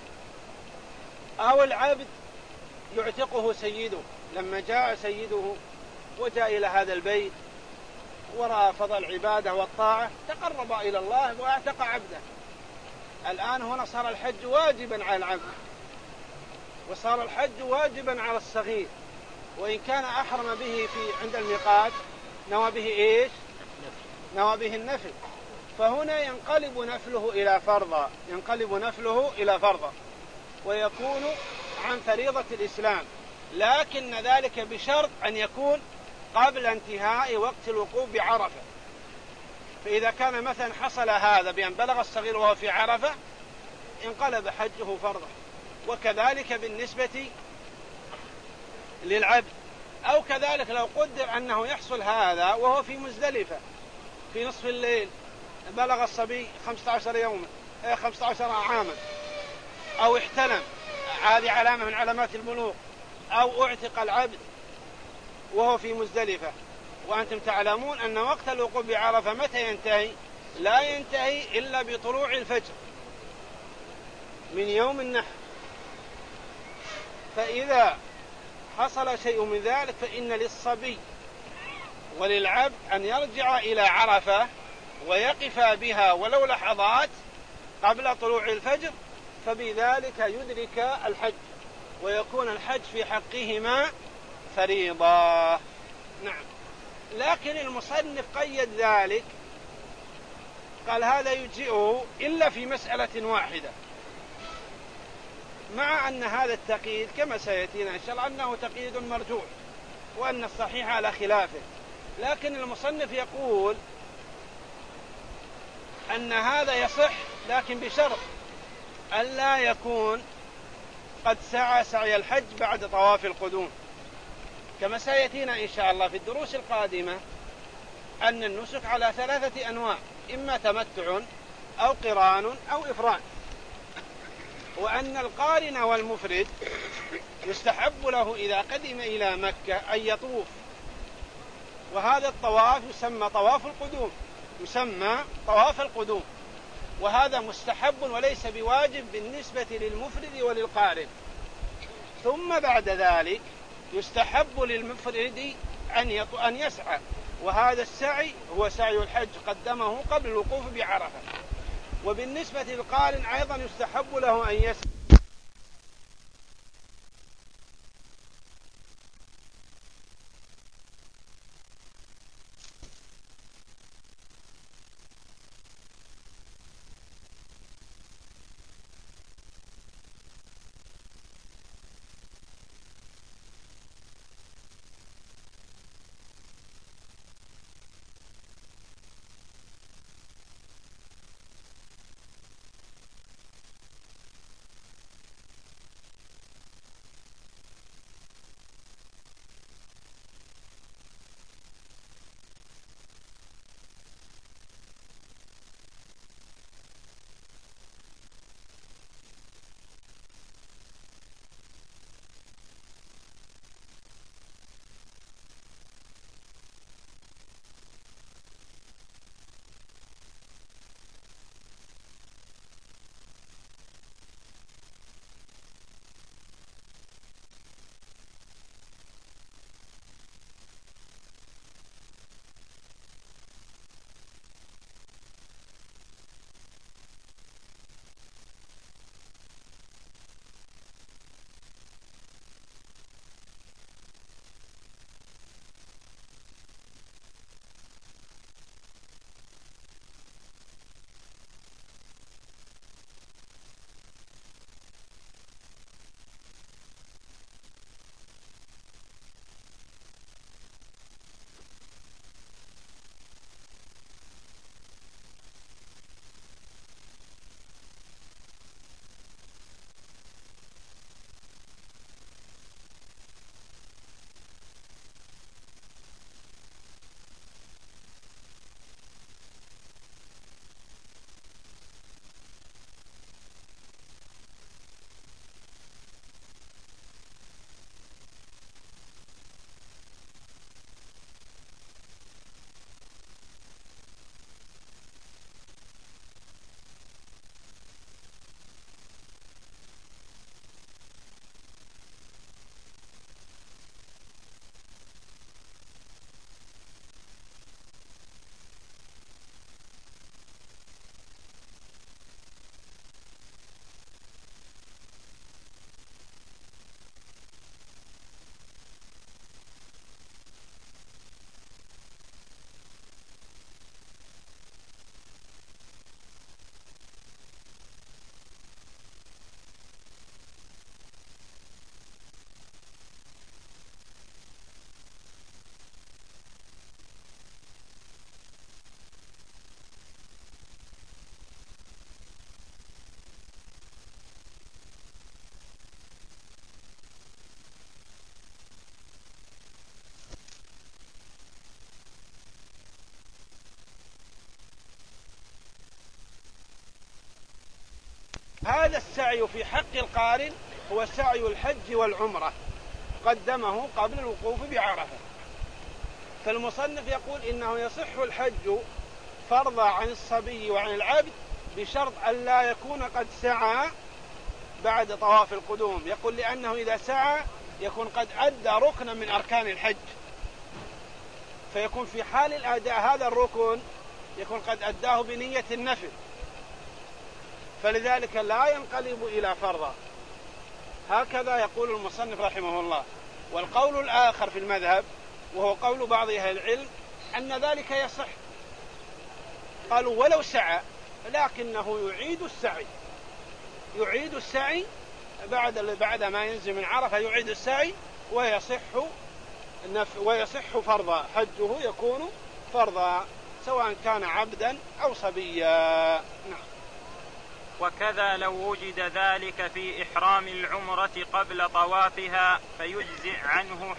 أو العبد يعتقه سيده، لما جاء سيده وجاء إلى هذا البيت ورأى فضل العبادة والطاعة تقرب إلى الله واعتق عبده. الآن هنا صار الحج واجبا على العبد، وصار الحج واجبا على الصغير، وإن كان أحرم به عند الميقات نوى به إيش؟ نوى به النفل، فهنا ينقلب نفله إلى فرضا ويكون عن فريضة الإسلام، لكن ذلك بشرط أن يكون قبل انتهاء وقت الوقوف بعرفة. فإذا كان مثلا حصل هذا بأن بلغ الصغير وهو في عرفة انقلب حجه فرضا، وكذلك بالنسبة للعبد. أو كذلك لو قدر أنه يحصل هذا وهو في مزدلفة في نصف الليل، بلغ الصبي 15 عاما، أو احتلم، هذه علامة من علامات البلوغ، أو أعتق العبد وهو في مزدلفة. وأنتم تعلمون أن وقت الوقوف بعرفة متى ينتهي؟ لا ينتهي إلا بطلوع الفجر من يوم النحر. فإذا حصل شيء من ذلك فإن للصبي وللعبد أن يرجع إلى عرفة ويقف بها ولو لحظات قبل طلوع الفجر، فبذلك يدرك الحج ويكون الحج في حقهما فريضة. نعم. لكن المصنف قيد ذلك، قال هذا يجزئه إلا في مسألة واحدة، مع أن هذا التقييد كما سيأتينا إن شاء الله أنه تقييد مرجوح وأن الصحيح على خلافه. لكن المصنف يقول أن هذا يصح، لكن بشرط ألا يكون قد سعى سعي الحج بعد طواف القدوم، كما سيأتينا إن شاء الله في الدروس القادمة أن النسك على 3 أنواع، إما تمتع أو قران أو إفراد، وأن القارن والمفرد يستحب له إذا قدم إلى مكة أن يطوف، وهذا الطواف يسمى طواف القدوم، يسمى طواف القدوم، وهذا مستحب وليس بواجب بالنسبة للمفرد وللقارن. ثم بعد ذلك يستحب للمفرد أن يسعى، وهذا السعي هو سعي الحج قدمه قبل الوقوف بعرفة. وبالنسبة للقارن أيضا يستحب له أن يسعى. هذا السعي في حق القارن هو سعي الحج والعمرة، قدمه قبل الوقوف بعرفة. فالمصنف يقول إنه يصح الحج فرضا عن الصبي وعن العبد بشرط أن لا يكون قد سعى بعد طواف القدوم. يقول لأنه إذا سعى يكون قد أدى ركنا من أركان الحج، فيكون في حال الأداء هذا الركن يكون قد أداه بنية النفل، فلذلك لا ينقلب إلى فرضا. هكذا يقول المصنف رحمه الله. والقول الآخر في المذهب وهو قول بعض أهل العلم أن ذلك يصح، قالوا ولو سعى لكنه يعيد السعي بعد ما ينزل من عرفة، يعيد السعي ويصح فرضا، حجه يكون فرضا سواء كان عبدا أو صبيا. نعم. وكذا لو وجد ذلك في إحرام العمرة قبل طوافها فيجزئ عن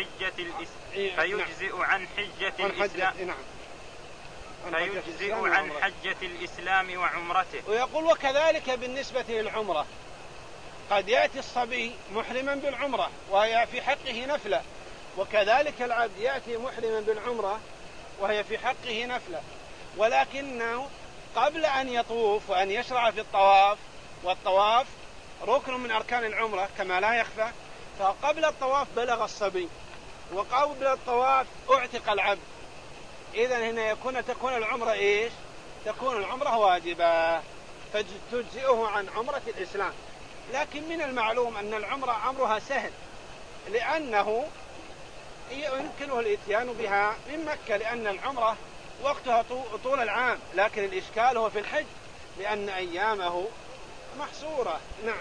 حجة الإسلام وعمرته. ويقول وكذلك بالنسبة للعمرة، قد يأتي الصبي محرما بالعمرة وهي في حقه نفلة، وكذلك العبد يأتي محرما بالعمرة وهي في حقه نفلة، ولكنه قبل أن يطوف وأن يشرع في الطواف، والطواف ركن من أركان العمرة كما لا يخفى، فقبل الطواف بلغ الصبي وقبل الطواف اعتق العبد. إذن هنا تكون العمرة إيش؟ تكون العمرة واجبة فتجزئه عن عمرة الإسلام. لكن من المعلوم أن العمرة أمرها سهل، لأنه يمكنه الإتيان بها من مكة، لأن العمرة وقتها طول العام، لكن الإشكال هو في الحج لأن أيامه محصورة. نعم.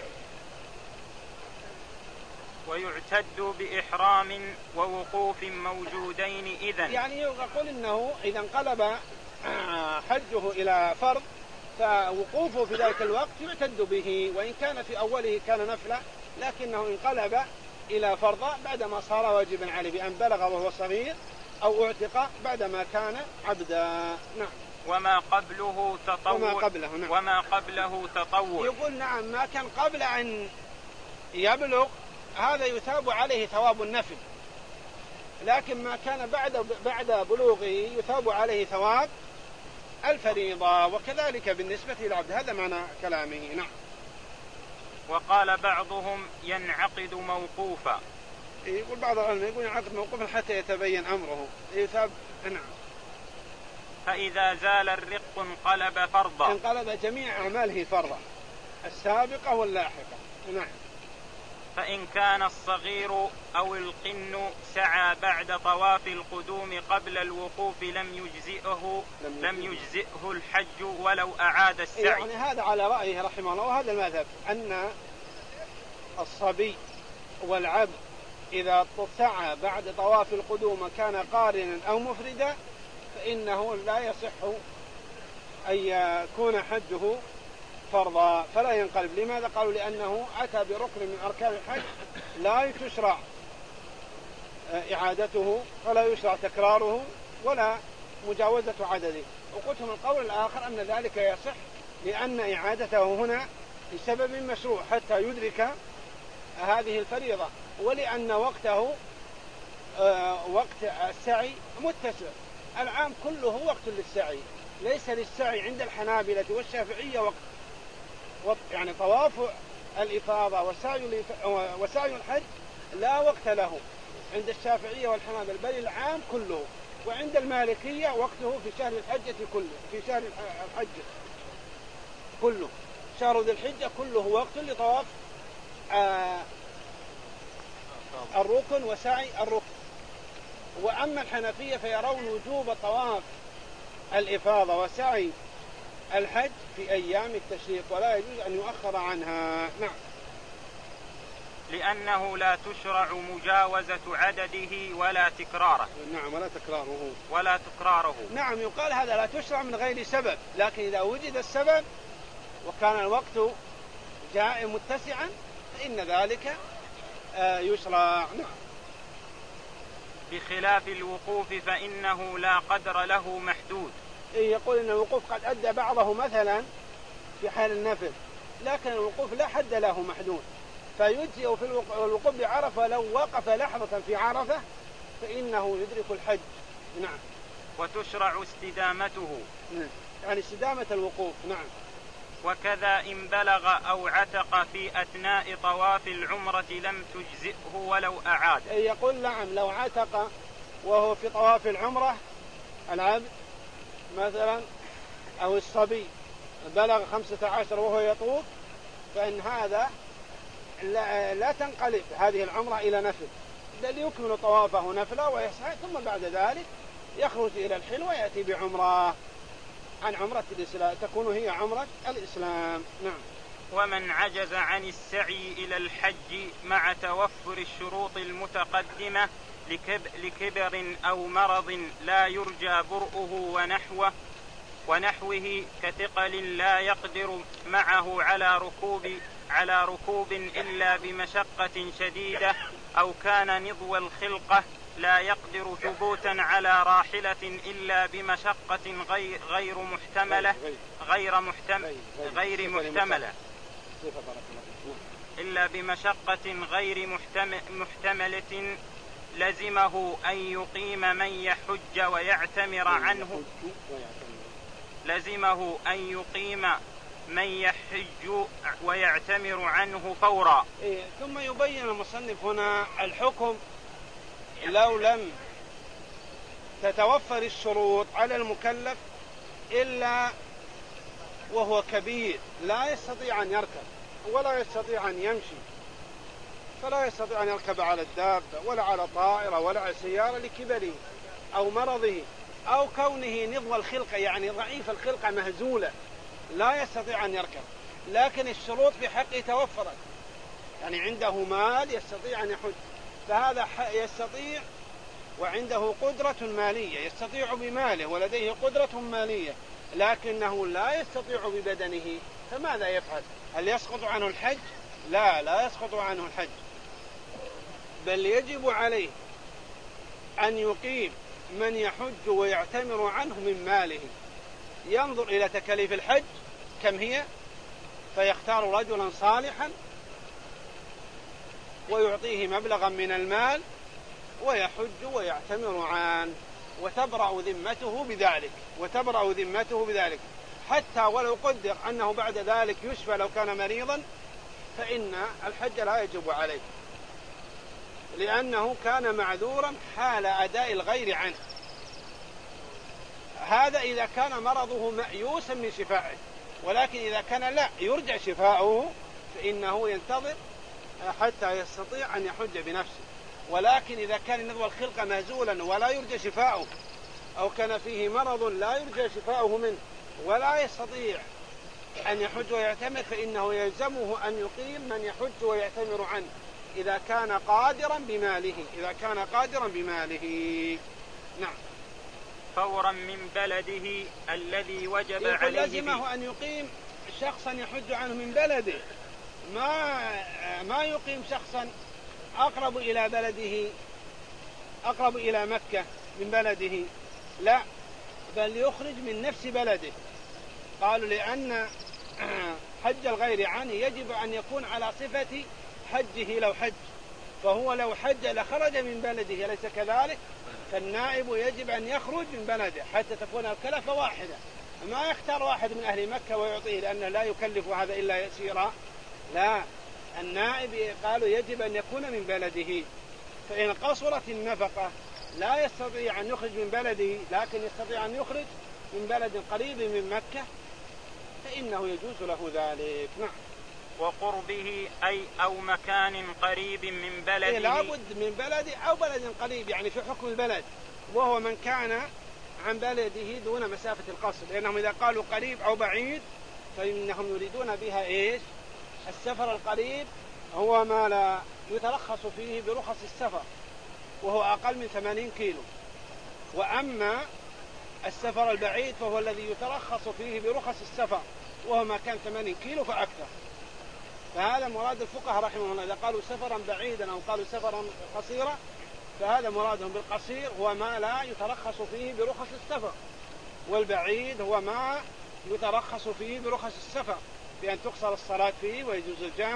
ويعتد بإحرام ووقوف موجودين إذن، يعني يقول إنه إذا انقلب حجه إلى فرض فوقوفه في ذلك الوقت يعتد به، وإن كان في أوله كان نفلا لكنه انقلب إلى فرض بعدما صار واجبا عليه بأن بلغ وهو صغير أو اعتق بعدما كان عبدا. نعم. وما قبله تطوع. يقول نعم، ما كان قبل أن يبلغ هذا يثاب عليه ثواب النفل، لكن ما كان بعد بلوغه يثاب عليه ثواب الفريضة، وكذلك بالنسبة للعبد. هذا معنى كلامه. نعم. وقال بعضهم ينعقد موقوفا. يقول بعض العلماء يقول ينعقد موقوفا حتى يتبين أمره يثاب. نعم. فإذا زال الرق انقلب فرضا، انقلب جميع أعماله فرضا، السابقة واللاحقة. نعم. فإن كان الصغير أو القن سعى بعد طواف القدوم قبل الوقوف لم يجزئه الحج ولو أعاد السعي. يعني هذا على رأيه رحمه الله، وهذا المذهب أن الصبي والعبد إذا سعى بعد طواف القدوم كان قارنا أو مفردا فإنه لا يصح أن يكون حجه فرضا فلا ينقلب. لماذا؟ قالوا لأنه أتى بركن من أركان الحج لا تشرع إعادته ولا يشرع تكراره ولا مجاوزة عدده. وقلتم القول الآخر أن ذلك يصح لأن إعادته هنا لسبب مشروع حتى يدرك هذه الفريضة، ولأن وقته وقت السعي متسع، العام كله وقت للسعي، ليس للسعي عند الحنابلة والشافعية وقت يعني طواف الإفاضة وسعي الحج لا وقت له عند الشافعية والحنابلة، بل العام كله. وعند المالكية وقته في شهر الحجة كله، في شهر الحج كله، شهر ذي الحجة كله وقت لطواف الركن وسعي الركن. وأما الحنفية فيرون وجوب طواف الإفاضة وسعي الحج في أيام التشريق ولا يجوز أن يؤخر عنها. نعم. لأنه لا تشرع مجاوزة عدده ولا تكراره. نعم، ولا تكراره. نعم، يقال هذا لا تشرع من غير سبب، لكن إذا وجد السبب وكان الوقت جاء متسعا فإن ذلك يشرع. نعم. بخلاف الوقوف فإنه لا قدر له محدود. يقول إن الوقوف قد أدى بعضه مثلا في حال النفل، لكن الوقوف لا حد له محدود، فيجزئ في الوقوف بعرفة لو وقف لحظة في عرفة فإنه يدرك الحج. نعم. وتشرع استدامته، يعني استدامة الوقوف. نعم. وكذا إن بلغ أو عتق في أثناء طواف العمرة لم تجزئه ولو أعاد. يقول نعم لو عتق وهو في طواف العمرة العبد مثلا أو الصبي بلغ 15 وهو يطوف فإن هذا لا تنقلب هذه العمرة إلى نفل، بل يكمل طوافه نفلا ويسعى ثم بعد ذلك يخرج إلى الحل ويأتي بعمرة عن عمرة الإسلام تكون هي عمرة الإسلام. نعم. ومن عجز عن السعي إلى الحج مع توفر الشروط المتقدمة لكبر أو مرض لا يرجى برؤه ونحوه كثقل لا يقدر معه على ركوب إلا بمشقة شديدة، أو كان نضو الخلقة لا يقدر ثبوتا على راحلة إلا بمشقة غير محتملة لزمه أن يقيم من يحج ويعتمر عنه فورا. ثم يبين المصنف هنا الحكم لو لم تتوفر الشروط على المكلف إلا وهو كبير لا يستطيع أن يركب ولا يستطيع أن يمشي، فلا يستطيع أن يركب على الدابة ولا على طائرة ولا على سيارة لكبره أو مرضه أو كونه نضو الخلقة يعني ضعيف الخلقة مهزولة لا يستطيع أن يركب، لكن الشروط في حقه توفرت، يعني عنده مال يستطيع أن يحج، فهذا يستطيع وعنده قدرة مالية يستطيع بماله ولديه قدرة مالية لكنه لا يستطيع ببدنه، فماذا يفعل؟ هل يسقط عنه الحج؟ لا يسقط عنه الحج، بل يجب عليه أن يقيم من يحج ويعتمر عنه من ماله، ينظر إلى تكاليف الحج كم هي فيختار رجلا صالحا ويعطيه مبلغا من المال ويحج ويعتمر عنه وتبرأ ذمته بذلك حتى ولو قدر أنه بعد ذلك يشفى لو كان مريضا فإن الحج لا يجب عليه لأنه كان معذورا حال أداء الغير عنه. هذا إذا كان مرضه مأيوسا من شفائه، ولكن إذا كان لا يرجع شفاؤه فإنه ينتظر حتى يستطيع أن يحج بنفسه. ولكن إذا كان نضو الخلقة مهزولا ولا يرجى شفاؤه أو كان فيه مرض لا يرجى شفاؤه منه ولا يستطيع أن يحج ويعتمر فإنه يلزمه أن يقيم من يحج ويعتمر عنه إذا كان قادرا بماله. نعم. فورا من بلده الذي وجب عليه لزمه أن يقيم شخصا يحج عنه من بلده، ما يقيم شخصا أقرب إلى بلده أقرب إلى مكة من بلده، لا، بل يخرج من نفس بلده. قالوا لأن حج الغير عنه يجب أن يكون على صفة حجه لو حج، فهو لو حج لخرج من بلده أليس كذلك؟ فالنائب يجب أن يخرج من بلده حتى تكون الكلفة واحدة، ما يختار واحد من أهل مكة ويعطيه لأنه لا يكلف هذا إلا يسيرا، لا، النائب قالوا يجب أن يكون من بلده، فإن قصرت النفقة لا يستطيع أن يخرج من بلده لكن يستطيع أن يخرج من بلد قريب من مكة فإنه يجوز له ذلك. نعم. وقربه أي أو مكان قريب من بلده، لا بد من بلد أو بلد قريب، يعني في حكم البلد، وهو من كان عن بلده دون مسافة القصر، لأنهم إذا قالوا قريب أو بعيد فإنهم يريدون بها إيش؟ السفر القريب هو ما لا يترخص فيه برخص السفر وهو أقل من 80 كيلو، وأما السفر البعيد فهو الذي يترخص فيه برخص السفر وهو ما كان 80 كيلو فأكثر. فهذا مراد الفقهاء رحمهم الله، إذا قالوا سفرا بعيدا أو قالوا سفرا قصيرا فهذا مرادهم بالقصير هو ما لا يترخص فيه برخص السفر، والبعيد هو ما يترخص فيه برخص السفر بأن تقصر الصلاة فيه ويجوز الجمع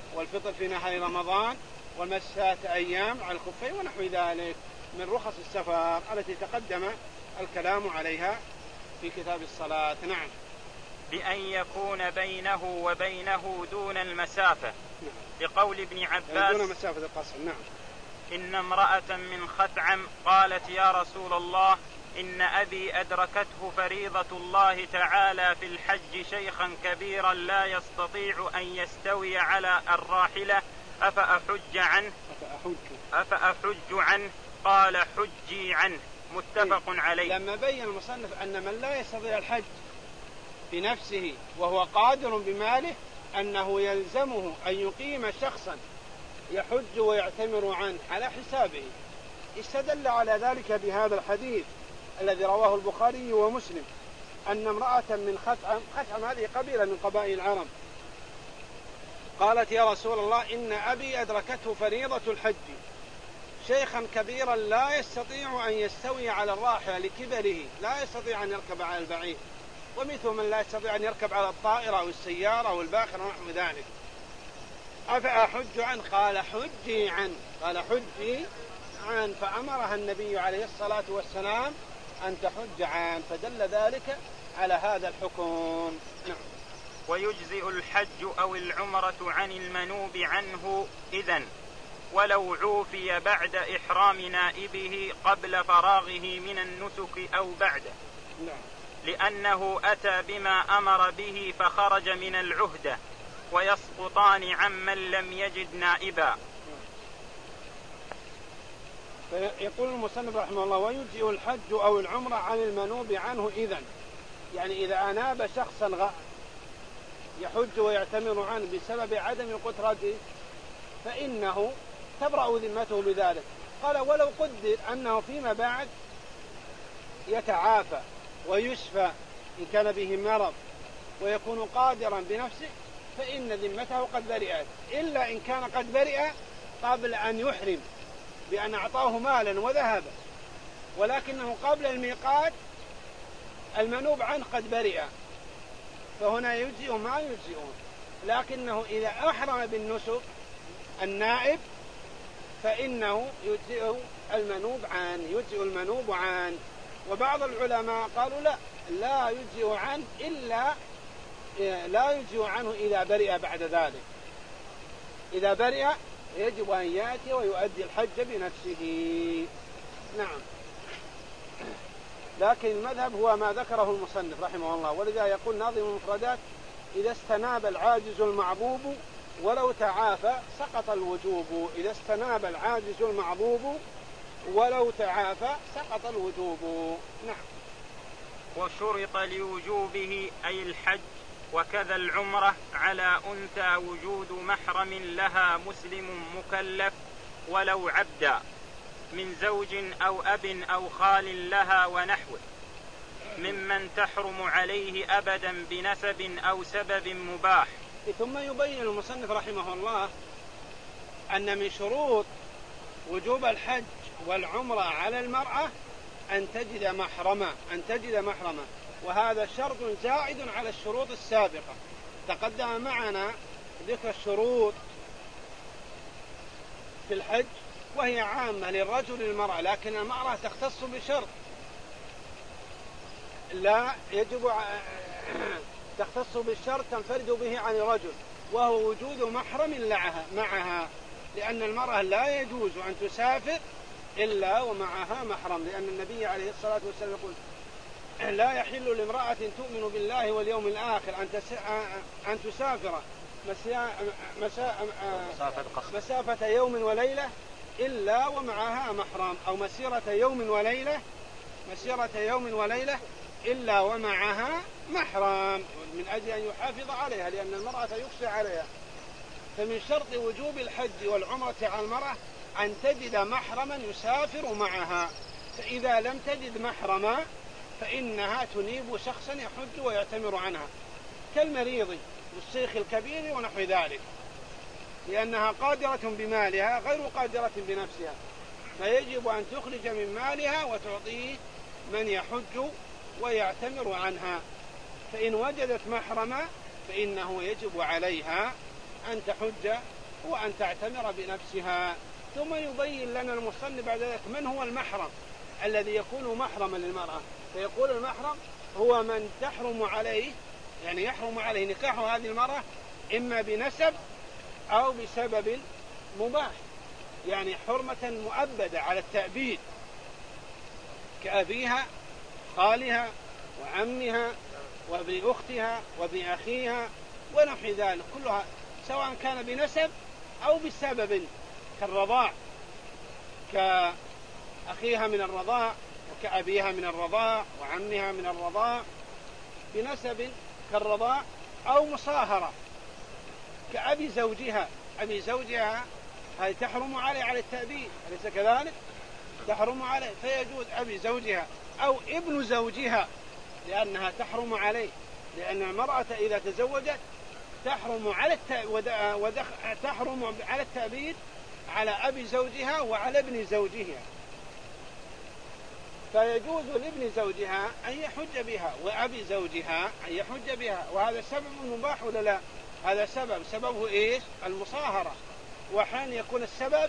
والفطر في نهار رمضان، والمسح 3 أيام على الخفين ونحو ذلك من رخص السفر التي تقدم الكلام عليها في كتاب الصلاة. نعم. بأن يكون بينه وبينه دون المسافة. نعم. لقول ابن عباس دون مسافة القصر. نعم. إن امرأة من خثعم قالت يا رسول الله إن أبي أدركته فريضة الله تعالى في الحج شيخا كبيرا لا يستطيع أن يستوي على الراحلة أفأحج عنه؟ قال حجي عنه. متفق عليه. لما بين المصنف أن من لا يستطيع الحج بنفسه وهو قادر بماله أنه يلزمه أن يقيم شخصا يحج ويعتمر عنه على حسابه، استدل على ذلك بهذا الحديث الذي رواه البخاري ومسلم أن امرأة من خثعم هذه قبيلة من قبائل العرب قالت يا رسول الله إن أبي أدركته فريضة الحج شيخا كبيرا لا يستطيع أن يستوي على الراحلة لكبره، لا يستطيع أن يركب على البعير، ومثل من لا يستطيع أن يركب على الطائرة أو السيارة أو الباخرة ونحو ذلك، أفأحج عنه؟ قال حجي عنه. فأمرها النبي عليه الصلاة والسلام أن تحج عنه، فدل ذلك على هذا الحكم. نعم. ويجزئ الحج أو العمرة عن المنوب عنه إذن ولو عوفي بعد إحرام نائبه قبل فراغه من النسك أو بعده. نعم. لأنه أتى بما أمر به فخرج من العهدة ويسقطان عمن لم يجد نائبا. فيقول المصنف رحمه الله ويجزئ الحج أو العمرة عن المنوب عنه إذن، يعني إذا أناب شخصا يحج ويعتمر عنه بسبب عدم قدرته فإنه تبرأ ذمته بذلك. قال ولو قدر أنه فيما بعد يتعافى ويشفى إن كان به مرض ويكون قادرا بنفسه فإن ذمته قد برئت، إلا إن كان قد برئ قبل أن يحرم بأن أعطاه مالا وذهب، ولكنه قبل الميقات المنوب عنه قد برئ، فهنا يجزئ ما يجزئون. لكنه إذا أحرم بالنسك النائب فإنه يجزئ المنوب عنه. وبعض العلماء قالوا لا يجزئ عنه إذا برئ بعد ذلك، إذا برئ يجب أن يأتي ويؤدي الحج بنفسه. نعم. لكن المذهب هو ما ذكره المصنف رحمه الله، ولذا يقول ناظم المفردات إذا استناب العاجز المعبوب ولو تعافى سقط الوجوب. إذا استناب العاجز المعبوب ولو تعافى سقط الوجوب. نعم. وشرط لوجوبه أي الحج وكذا العمرة على أنثى وجود محرم لها مسلم مكلف ولو عبدا من زوج أو أب أو خال لها ونحوه ممن تحرم عليه أبدا بنسب أو سبب مباح. ثم يبين المصنف رحمه الله أن من شروط وجوب الحج والعمرة على المرأة أن تجد محرما، وهذا شرط زائد على الشروط السابقة. تقدم معنا ذكر الشروط في الحج وهي عامة للرجل والمرأة، لكن المرأة تختص بشرط تختص بالشرط تنفرد به عن الرجل، وهو وجود محرم معها، لأن المرأة لا يجوز أن تسافر إلا ومعها محرم، لأن النبي عليه الصلاة والسلام يقول لا يحل لامرأة تؤمن بالله واليوم الآخر أن تسافر مسافة يوم وليلة إلا ومعها محرم، أو مسيرة يوم وليلة إلا ومعها محرم، من أجل أن يحافظ عليها، لأن المرأة يخشى عليها. فمن شرط وجوب الحج والعمرة على المرأة أن تجد محرما يسافر معها، فإذا لم تجد محرما فإنها تنيب شخصا يحج ويعتمر عنها كالمريض والشيخ الكبير ونحو ذلك، لأنها قادرة بمالها غير قادرة بنفسها، فيجب أن تخرج من مالها وتعطيه من يحج ويعتمر عنها. فإن وجدت محرما فإنه يجب عليها أن تحج هو أن تعتمر بنفسها. ثم يبين لنا المصنف بعد ذلك من هو المحرم الذي يكون محرما للمرأة. فيقول المحرم هو من تحرم عليه، يعني يحرم عليه نكاح هذه المرأة إما بنسب أو بسبب مباح، يعني حرمة مؤبدة على التأبيد، كأبيها، خالها، وعمها، وابن أختها، وابن أخيها، ونحو ذلك كلها، سواء كان بنسب أو بسبب، كالرضاع، كأخيها من الرضاع، وكأبيها من الرضاع، وعمها من الرضاع بنسب كالرضاع، أو مصاهرة كأبي زوجها. أبي زوجها هذه تحرم على التأبيد، أليس كذلك؟ تحرم عليه، فيجوز أبي زوجها أو ابن زوجها، لأنها تحرم عليه، لأن المرأة إذا تزوجت تحرم على التأبيد على أبي زوجها وعلى ابن زوجها. فيجوز لابن زوجها أن يحج بها وأبي زوجها أن يحج بها، وهذا سبب مباح ولا لا؟ هذا سببه إيش؟ المصاهرة. وأحيانا يكون السبب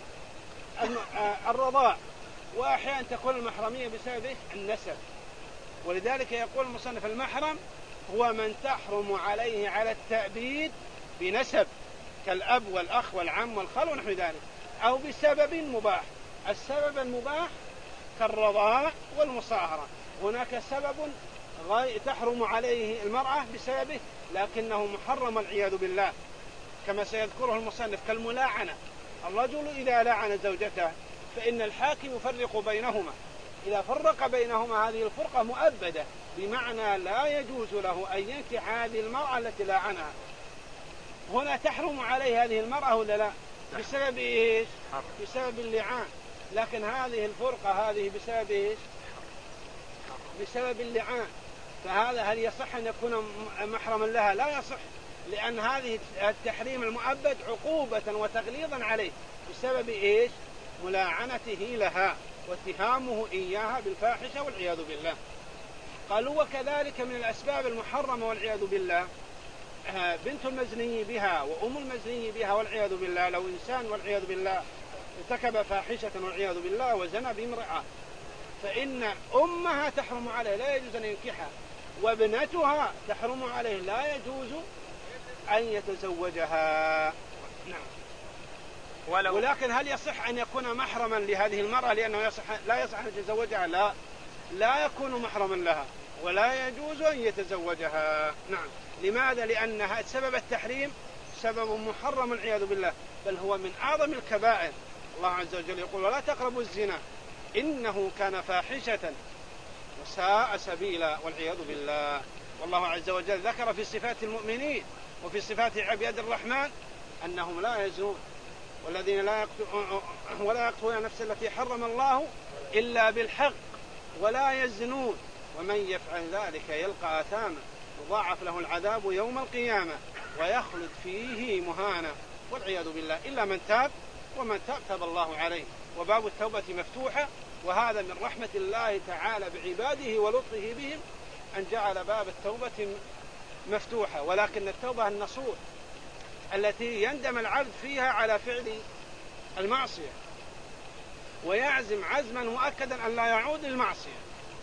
الرضاع، وأحيانا تكون المحرمية بسبب النسب. ولذلك يقول المصنف المحرم هو من تحرم عليه على التأبيد بنسب، كالأب والأخ والعم والخال ونحو ذلك، أو بسبب مباح. السبب المباح كالرضاع والمصاهرة، هناك سبب تحرم عليه المرأة بسببه لكنه محرم والعياذ بالله، كما سيذكره المصنف، كالملاعنة. الرجل إذا لعن زوجته فإن الحاكم يفرق بينهما، إذا فرق بينهما هذه الفرقة مؤبدة، بمعنى لا يجوز له أن ينكح هذه المرأة التي لعنها. هنا تحرم عليه هذه المرأة ولا لا؟ بسبب إيش؟ بسبب اللعان. لكن هذه الفرقة هذه بسبب إيش؟ بسبب اللعان. فهذا هل يصح أن يكون محرما لها؟ لا يصح، لأن هذه التحريم المؤبد عقوبة وتغليظا عليه بسبب إيش؟ ملاعنته لها واتهامه إياها بالفاحشة والعياذ بالله. قالوا وكذلك من الأسباب المحرمة والعياذ بالله بنت المزني بها وأم المزني بها والعياذ بالله. لو إنسان والعياذ بالله ارتكب فاحشة والعياذ بالله وزنى بامرأة، فإن أمها تحرم عليه، لا يجوز أن ينكحها، وابنتها تحرم عليه، لا يجوز أن يتزوجها. نعم. ولكن هل يصح أن يكون محرما لهذه المرأة لأنه لا يصح أن يتزوجها؟ لا يكون محرما لها ولا يجوز أن يتزوجها. نعم. لماذا؟ لأن سبب التحريم سبب محرم والعياذ بالله، بل هو من أعظم الكبائر. الله عز وجل يقول ولا تقربوا الزنا إنه كان فاحشة وساء سبيلا والعياذ بالله. والله عز وجل ذكر في صفات المؤمنين وفي صفات عباد الرحمن أنهم لا يزنون، والذين ولا يقتلون النفس التي حرم الله إلا بالحق ولا يزنون ومن يفعل ذلك يلقى آثاما يضاعف له العذاب يوم القيامة ويخلد فيه مهانا والعياذ بالله، إلا من تاب، ومن تاب الله عليه. وباب التوبة مفتوحة، وهذا من رحمة الله تعالى بعباده ولطفه بهم أن جعل باب التوبة مفتوحة. ولكن التوبة النصوح التي يندم العبد فيها على فعل المعصية ويعزم عزما مؤكدا أن لا يعود للمعصية،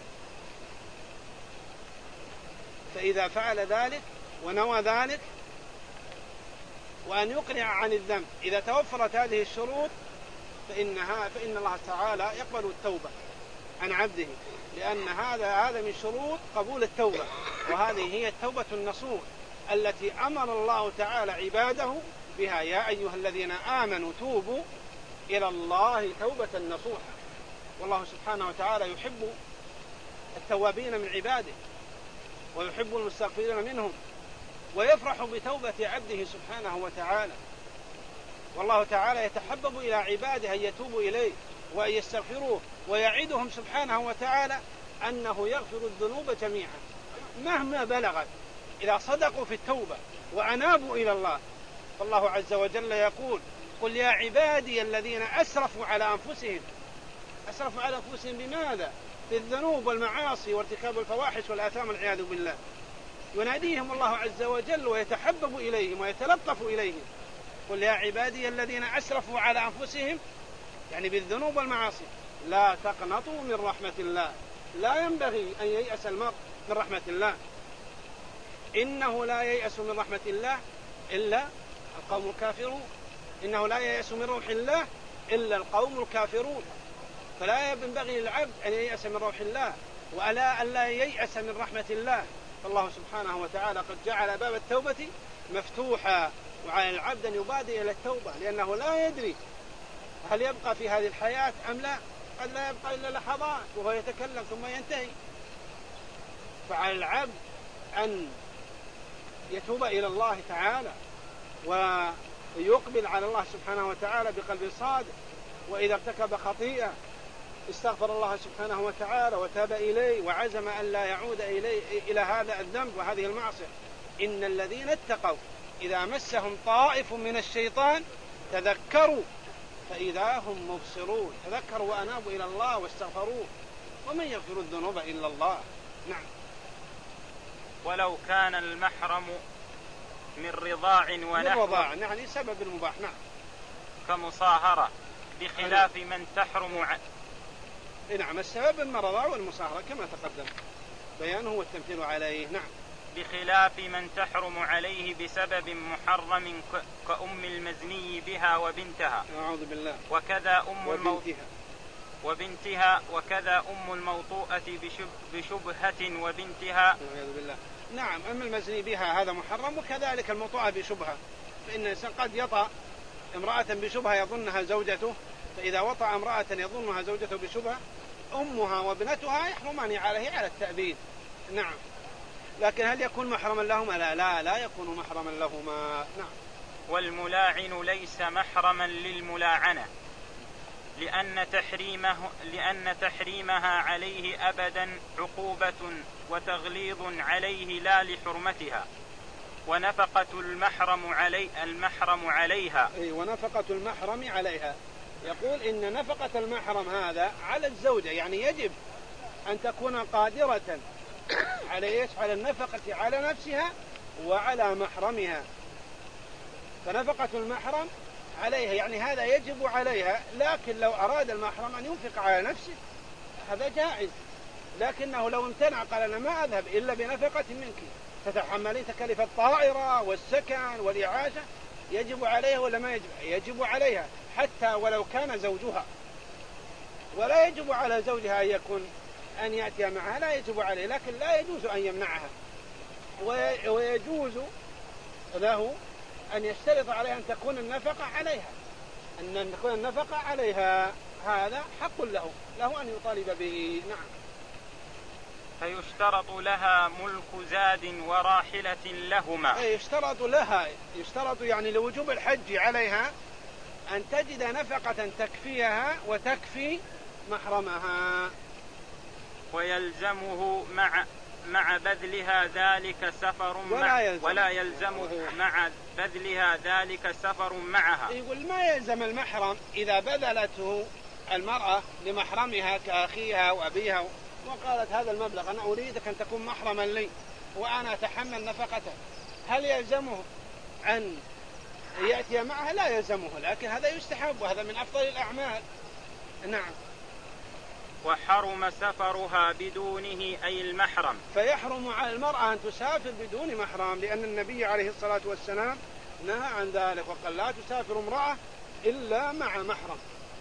فإذا فعل ذلك ونوى ذلك وأن يقنع عن الذنب، إذا توفرت هذه الشروط فإن الله تعالى يقبل التوبة عن عبده، لأن هذا من شروط قبول التوبة، وهذه هي التوبة النصوح التي أمر الله تعالى عباده بها. يا أيها الذين آمنوا توبوا إلى الله توبة نصوحا. والله سبحانه وتعالى يحب التوابين من عباده ويحب المستغفرين منهم ويفرح بتوبة عبده سبحانه وتعالى. والله تعالى يتحبب إلى عباده أن يتوبوا إليه وأن يستغفروه، ويعدهم سبحانه وتعالى أنه يغفر الذنوب جميعا مهما بلغت إذا صدقوا في التوبة وأنابوا إلى الله. فالله عز وجل يقول قل يا عبادي الذين أسرفوا على أنفسهم. أسرفوا على أنفسهم بماذا؟ في الذنوب والمعاصي وارتكاب الفواحش والآثام والعياذ بالله. يناديهم الله عز وجل ويتحبب إليهم ويتلطف إليهم قل يا عبادي الذين أسرفوا على أنفسهم يعني بالذنوب والمعاصي لا تقنطوا من رحمة الله. لا ينبغي أن ييأس المرء من رحمة الله، إنه لا ييأس من رحمة الله إلا القوم الكافرون، إنه لا ييأس من روح الله إلا القوم الكافرون. فلا ينبغي للعبد أن ييأس من روح الله وألا أن لا ييأس من رحمة الله. فالله سبحانه وتعالى قد جعل باب التوبة مفتوحا، وعلى العبد أن يبادر إلى التوبة، لأنه لا يدري هل يبقى في هذه الحياة أم لا، قد لا يبقى إلا لحظات وهو يتكلم ثم ينتهي. فعلى العبد أن يتوب إلى الله تعالى ويقبل على الله سبحانه وتعالى بقلب صادق، وإذا ارتكب خطيئة استغفر الله سبحانه وتعالى وتاب إليه وعزم أن لا يعود إلى هذا الذنب وهذه المعصية. إن الذين اتقوا إذا مسهم طائف من الشيطان تذكروا فإذا هم مبصرون. تذكروا وأنابوا إلى الله واستغفروه، ومن يغفر الذنوب إلا الله. نعم. ولو كان المحرم من رضاع ونحو يعني سبب المباح. نعم. كمصاهرة بخلاف من تحرم نعم. السبب المرضى والمصاهرة كما تقدم بيانه والتمثيل عليه. نعم. بخلاف من تحرم عليه بسبب محرم كأم المزني بها وبنتها. أعوذ بالله. وكذا وبنتها وكذا أم الموطوءة بشبهة وبنتها. أعوذ بالله. نعم. أم المزني بها هذا محرم، وكذلك الموطوءة بشبهة، فإن الإنسان قد يطأ امرأة بشبهة يظنها زوجته، فإذا وطأ امرأة يظنها زوجته بشبهة أمها وابنتها يحرمان عليه على التأبيد. نعم. لكن هل يكون محرما لهما؟ لا يكون محرما لهما. نعم. والملاعن ليس محرما للملاعنة لأن تحريمها عليه أبدا عقوبة وتغليظ عليه لا لحرمتها، ونفقة المحرم عليها. ونفقة المحرم عليها. يقول إن نفقة المحرم هذا على الزوجة، يعني يجب أن تكون قادرة على النفقة على نفسها وعلى محرمها. فنفقة المحرم عليها يعني هذا يجب عليها، لكن لو أراد المحرم أن ينفق على نفسه هذا جائز، لكنه لو امتنع قال أنا ما أذهب إلا بنفقة منك تتحملين تكاليف الطائرة والسكن والإعاشة، يجب عليها ولا ما يجب؟ يجب عليها حتى ولو كان زوجها. ولا يجب على زوجها أن يأتي معها، لا يجب عليه، لكن لا يجوز أن يمنعها، ويجوز له أن يشترط عليها أن تكون النفقة عليها، هذا حق له أن يطالب به. نعم. فيشترط لها ملك زاد وراحلة لهما. يشترط يعني لوجوب الحج عليها أن تجد نفقة تكفيها وتكفي محرمها. ويلزمه مع بذلها ذلك سفر ولا يلزمه مع بذلها ذلك سفر معها. يقول ما يلزم المحرم إذا بذلته المرأة لمحرمها كأخيها وأبيها وقالت هذا المبلغ أنا أريدك أن تكون محرما لي وأنا أتحمل نفقته، هل يلزمه أن يأتي معها؟ لا يلزمه، لكن هذا يستحب وهذا من أفضل الأعمال. نعم. وحرم سفرها بدونه أي المحرم. فيحرم على المرأة أن تسافر بدون محرم، لأن النبي عليه الصلاة والسلام نهى عن ذلك وقال لا تسافر امرأة إلا مع محرم،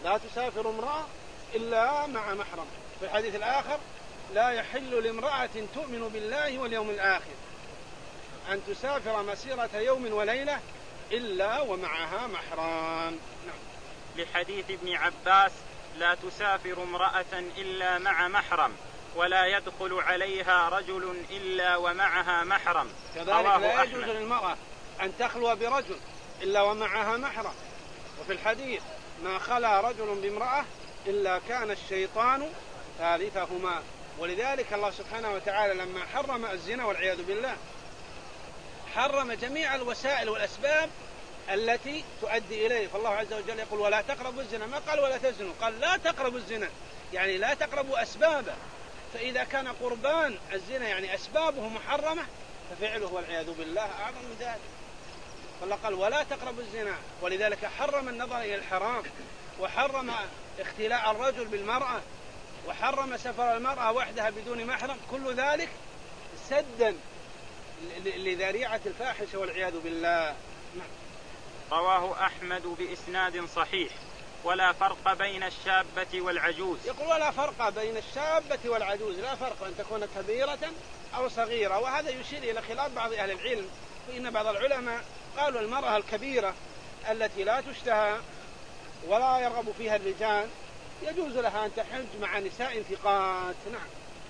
في الحديث الآخر لا يحل لامرأة تؤمن بالله واليوم الآخر أن تسافر مسيرة يوم وليلة إلا ومعها محرم. نعم. لحديث ابن عباس لا تسافر امرأة إلا مع محرم ولا يدخل عليها رجل إلا ومعها محرم. كذلك لا يجوز للمرأة أن تخلو برجل إلا ومعها محرم. وفي الحديث ما خلا رجل بامرأة إلا كان الشيطان ثالثهما. ولذلك الله سبحانه وتعالى لما حرم الزنا والعياذ بالله حرم جميع الوسائل والأسباب التي تؤدي إليه. فالله عز وجل يقول ولا تقربوا الزنا، ما قال ولا تزنوا، قال لا تقربوا الزنا، يعني لا تقربوا أسبابه. فإذا كان قربان الزنا يعني أسبابه محرمة ففعله والعياذ بالله أعظم من ذلك. فالله قال ولا تقربوا الزنا، ولذلك حرم النظر إلى الحرام، وحرم اختلاء الرجل بالمرأة، وحرم سفر المرأة وحدها بدون محرم، كل ذلك سدا لذريعة الفاحشة والعياذ بالله. رواه أحمد بإسناد صحيح. ولا فرق بين الشابة والعجوز. يقول ولا فرق بين الشابة والعجوز، لا فرق أن تكون كبيرة أو صغيرة، وهذا يشير إلى خلاف بعض أهل العلم، فإن بعض العلماء قالوا المرأة الكبيرة التي لا تشتهى ولا يرغب فيها الرجال يجوز لها أن تحج مع نساء ثقات. نعم.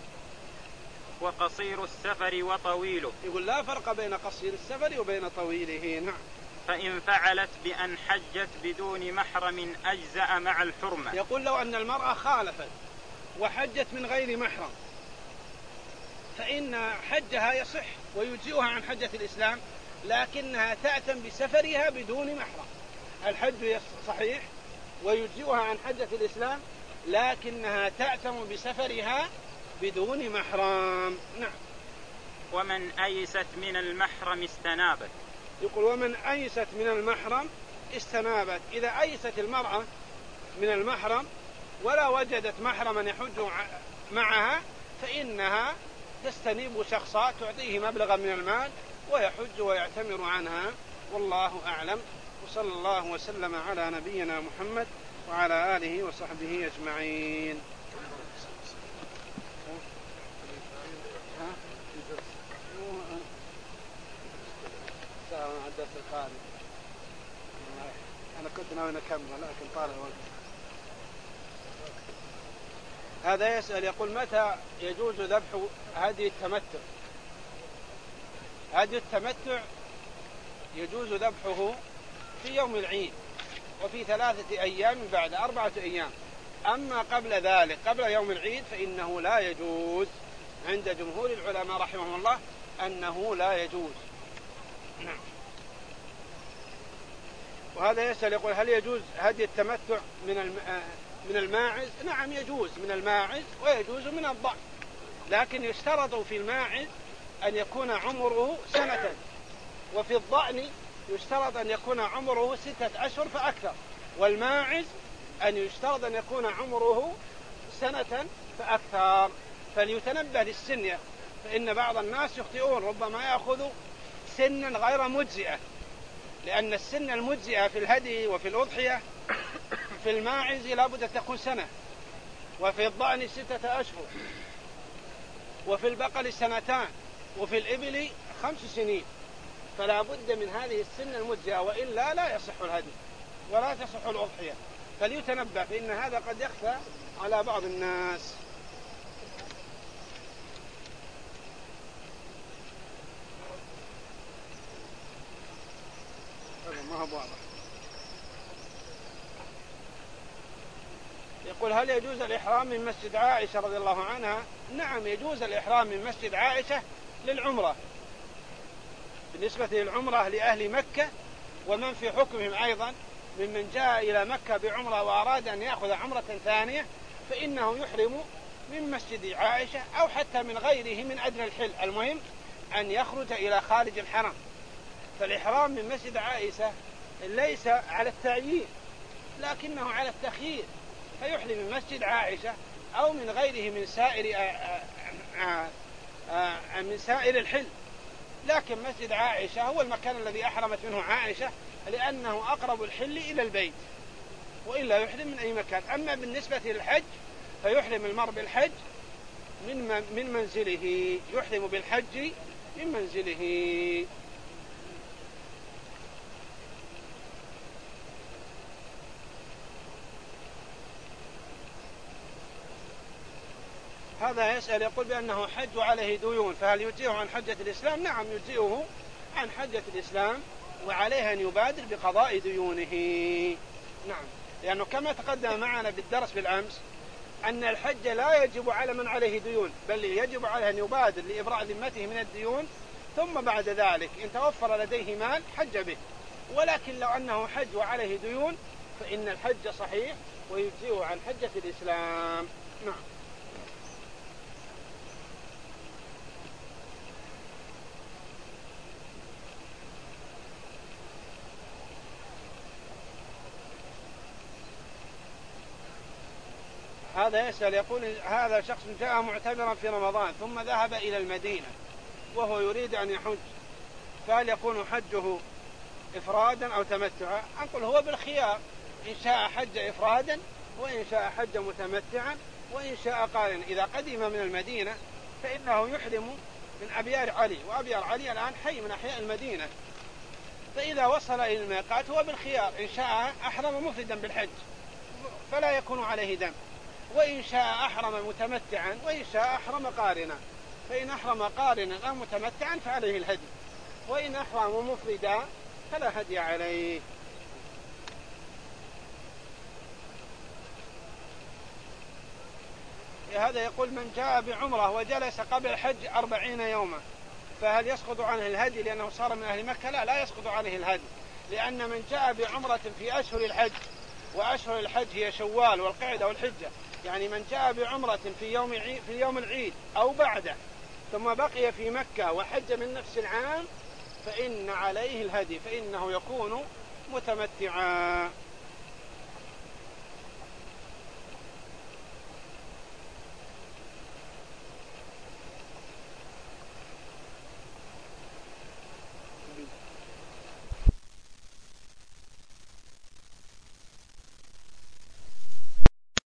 وقصير السفر وطويله. يقول لا فرق بين قصير السفر وبين طويله. نعم. فإن فعلت بأن حجت بدون محرم أجزأ مع الحرمة. يقول لو أن المرأة خالفت وحجت من غير محرم فإن حجها يصح ويجزئها عن حجة الإسلام، لكنها تأتم بسفرها بدون محرم. الحج صحيح ويجزئها عن حجة الإسلام، لكنها تأتم بسفرها بدون محرم. نعم. ومن أيست من المحرم استنابت. يقول ومن أيست من المحرم استنابت. إذا أيست المرأة من المحرم ولا وجدت محرما يحج معها فإنها تستنيب شخصا تعطيه مبلغا من المال ويحج ويعتمر عنها، والله أعلم. وصلى الله وسلم على نبينا محمد وعلى آله وصحبه أجمعين. أنا كنت ناوي أكمل لكن طال الوقت. هذا يسأل يقول متى يجوز ذبح هدي التمتع؟ هدي التمتع يجوز ذبحه في يوم العيد وفي 3 أيام بعد 4 أيام. أما قبل ذلك قبل يوم العيد فإنه لا يجوز، عند جمهور العلماء رحمهم الله أنه لا يجوز. نعم. وهذا يسأل يقول هل يجوز هدي التمتع من الماعز؟ نعم يجوز من الماعز ويجوز من الضأن، لكن يشترط في الماعز أن يكون عمره سنة، وفي الضأن يشترط أن يكون عمره 6 أشهر فأكثر، والماعز أن يشترط أن يكون عمره سنة فأكثر. فليتنبه للسن، فإن بعض الناس يخطئون ربما يأخذ سنا غير مجزئة، لأن السن المجزئة في الهدي وفي الأضحية في الماعز لا بد أن تكون سنة، وفي الضأن 6 أشهر، وفي البقر 2 وفي الإبل 5 سنين، فلا بد من هذه السن المجزئة، وإلا لا يصح الهدي ولا تصح الأضحية. فليتنبه فإن هذا قد يخفى على بعض الناس. ما هو واضح. يقول هل يجوز الإحرام من مسجد عائشة رضي الله عنها؟ نعم يجوز الإحرام من مسجد عائشة للعمرة، بالنسبة للعمرة لأهل مكة ومن في حكمهم أيضا ممن جاء إلى مكة بعمرة وأراد أن يأخذ عمرة ثانية فإنه يحرم من مسجد عائشة أو حتى من غيره من أدنى الحل، المهم أن يخرج إلى خارج الحرم. فالإحرام من مسجد عائشة ليس على التعيين لكنه على التخيير، فيحرم من مسجد عائشة أو من غيره من سائر الحل، لكن مسجد عائشة هو المكان الذي أحرمت منه عائشة لأنه أقرب الحل إلى البيت، وإلا يحرم من أي مكان. أما بالنسبة للحج فيحرم المرء بالحج من منزله، يحرم بالحج من منزله. هذا يسأل يقول بأنه حج عليه ديون فهل يجزئه عن حجة الإسلام؟ نعم يجزئه عن حجة الإسلام، وعليه أن يبادر بقضاء ديونه. نعم، لأنه كما تقدم معنا بالدرس بالأمس أن الحج لا يجب على من عليه ديون، بل يجب عليه أن يبادر لإبراء ذمته من الديون، ثم بعد ذلك إن توفر لديه مال حج به. ولكن لو أنه حج وعليه ديون فإن الحج صحيح ويجزئه عن حجة الإسلام. نعم. هذا يسأل يقول هذا شخص جاء معتمرا في رمضان ثم ذهب إلى المدينة وهو يريد أن يحج، فهل يكون حجه إفرادا أو تمتعا؟ أقول هو بالخيار، إن شاء حج إفرادا وإن شاء حج متمتعا وإن شاء قارنا. إذا قدم من المدينة فإنه يحرم من أبيار علي، وأبيار علي الآن حي من أحياء المدينة، فإذا وصل إلى الميقات هو بالخيار، إن شاء أحرم مفردا بالحج فلا يكون عليه دم، وإن شاء أحرم متمتعا وإن شاء أحرم قارنا، فإن أحرم قارنا أو متمتعا فعليه الهدي، وإن أحرم مفردا فلا هدي عليه. هذا يقول من جاء بعمره وجلس قبل الحج 40 يوما فهل يسقط عنه الهدي لأنه صار من أهل مكة؟ لا يسقط عليه الهدي، لأن من جاء بعمرة في أشهر الحج، وأشهر الحج هي شوال والقعدة والحجة، يعني من جاء بعمرة في يوم العيد أو بعده ثم بقي في مكة وحج من نفس العام فإن عليه الهدي، فإنه يكون متمتعا.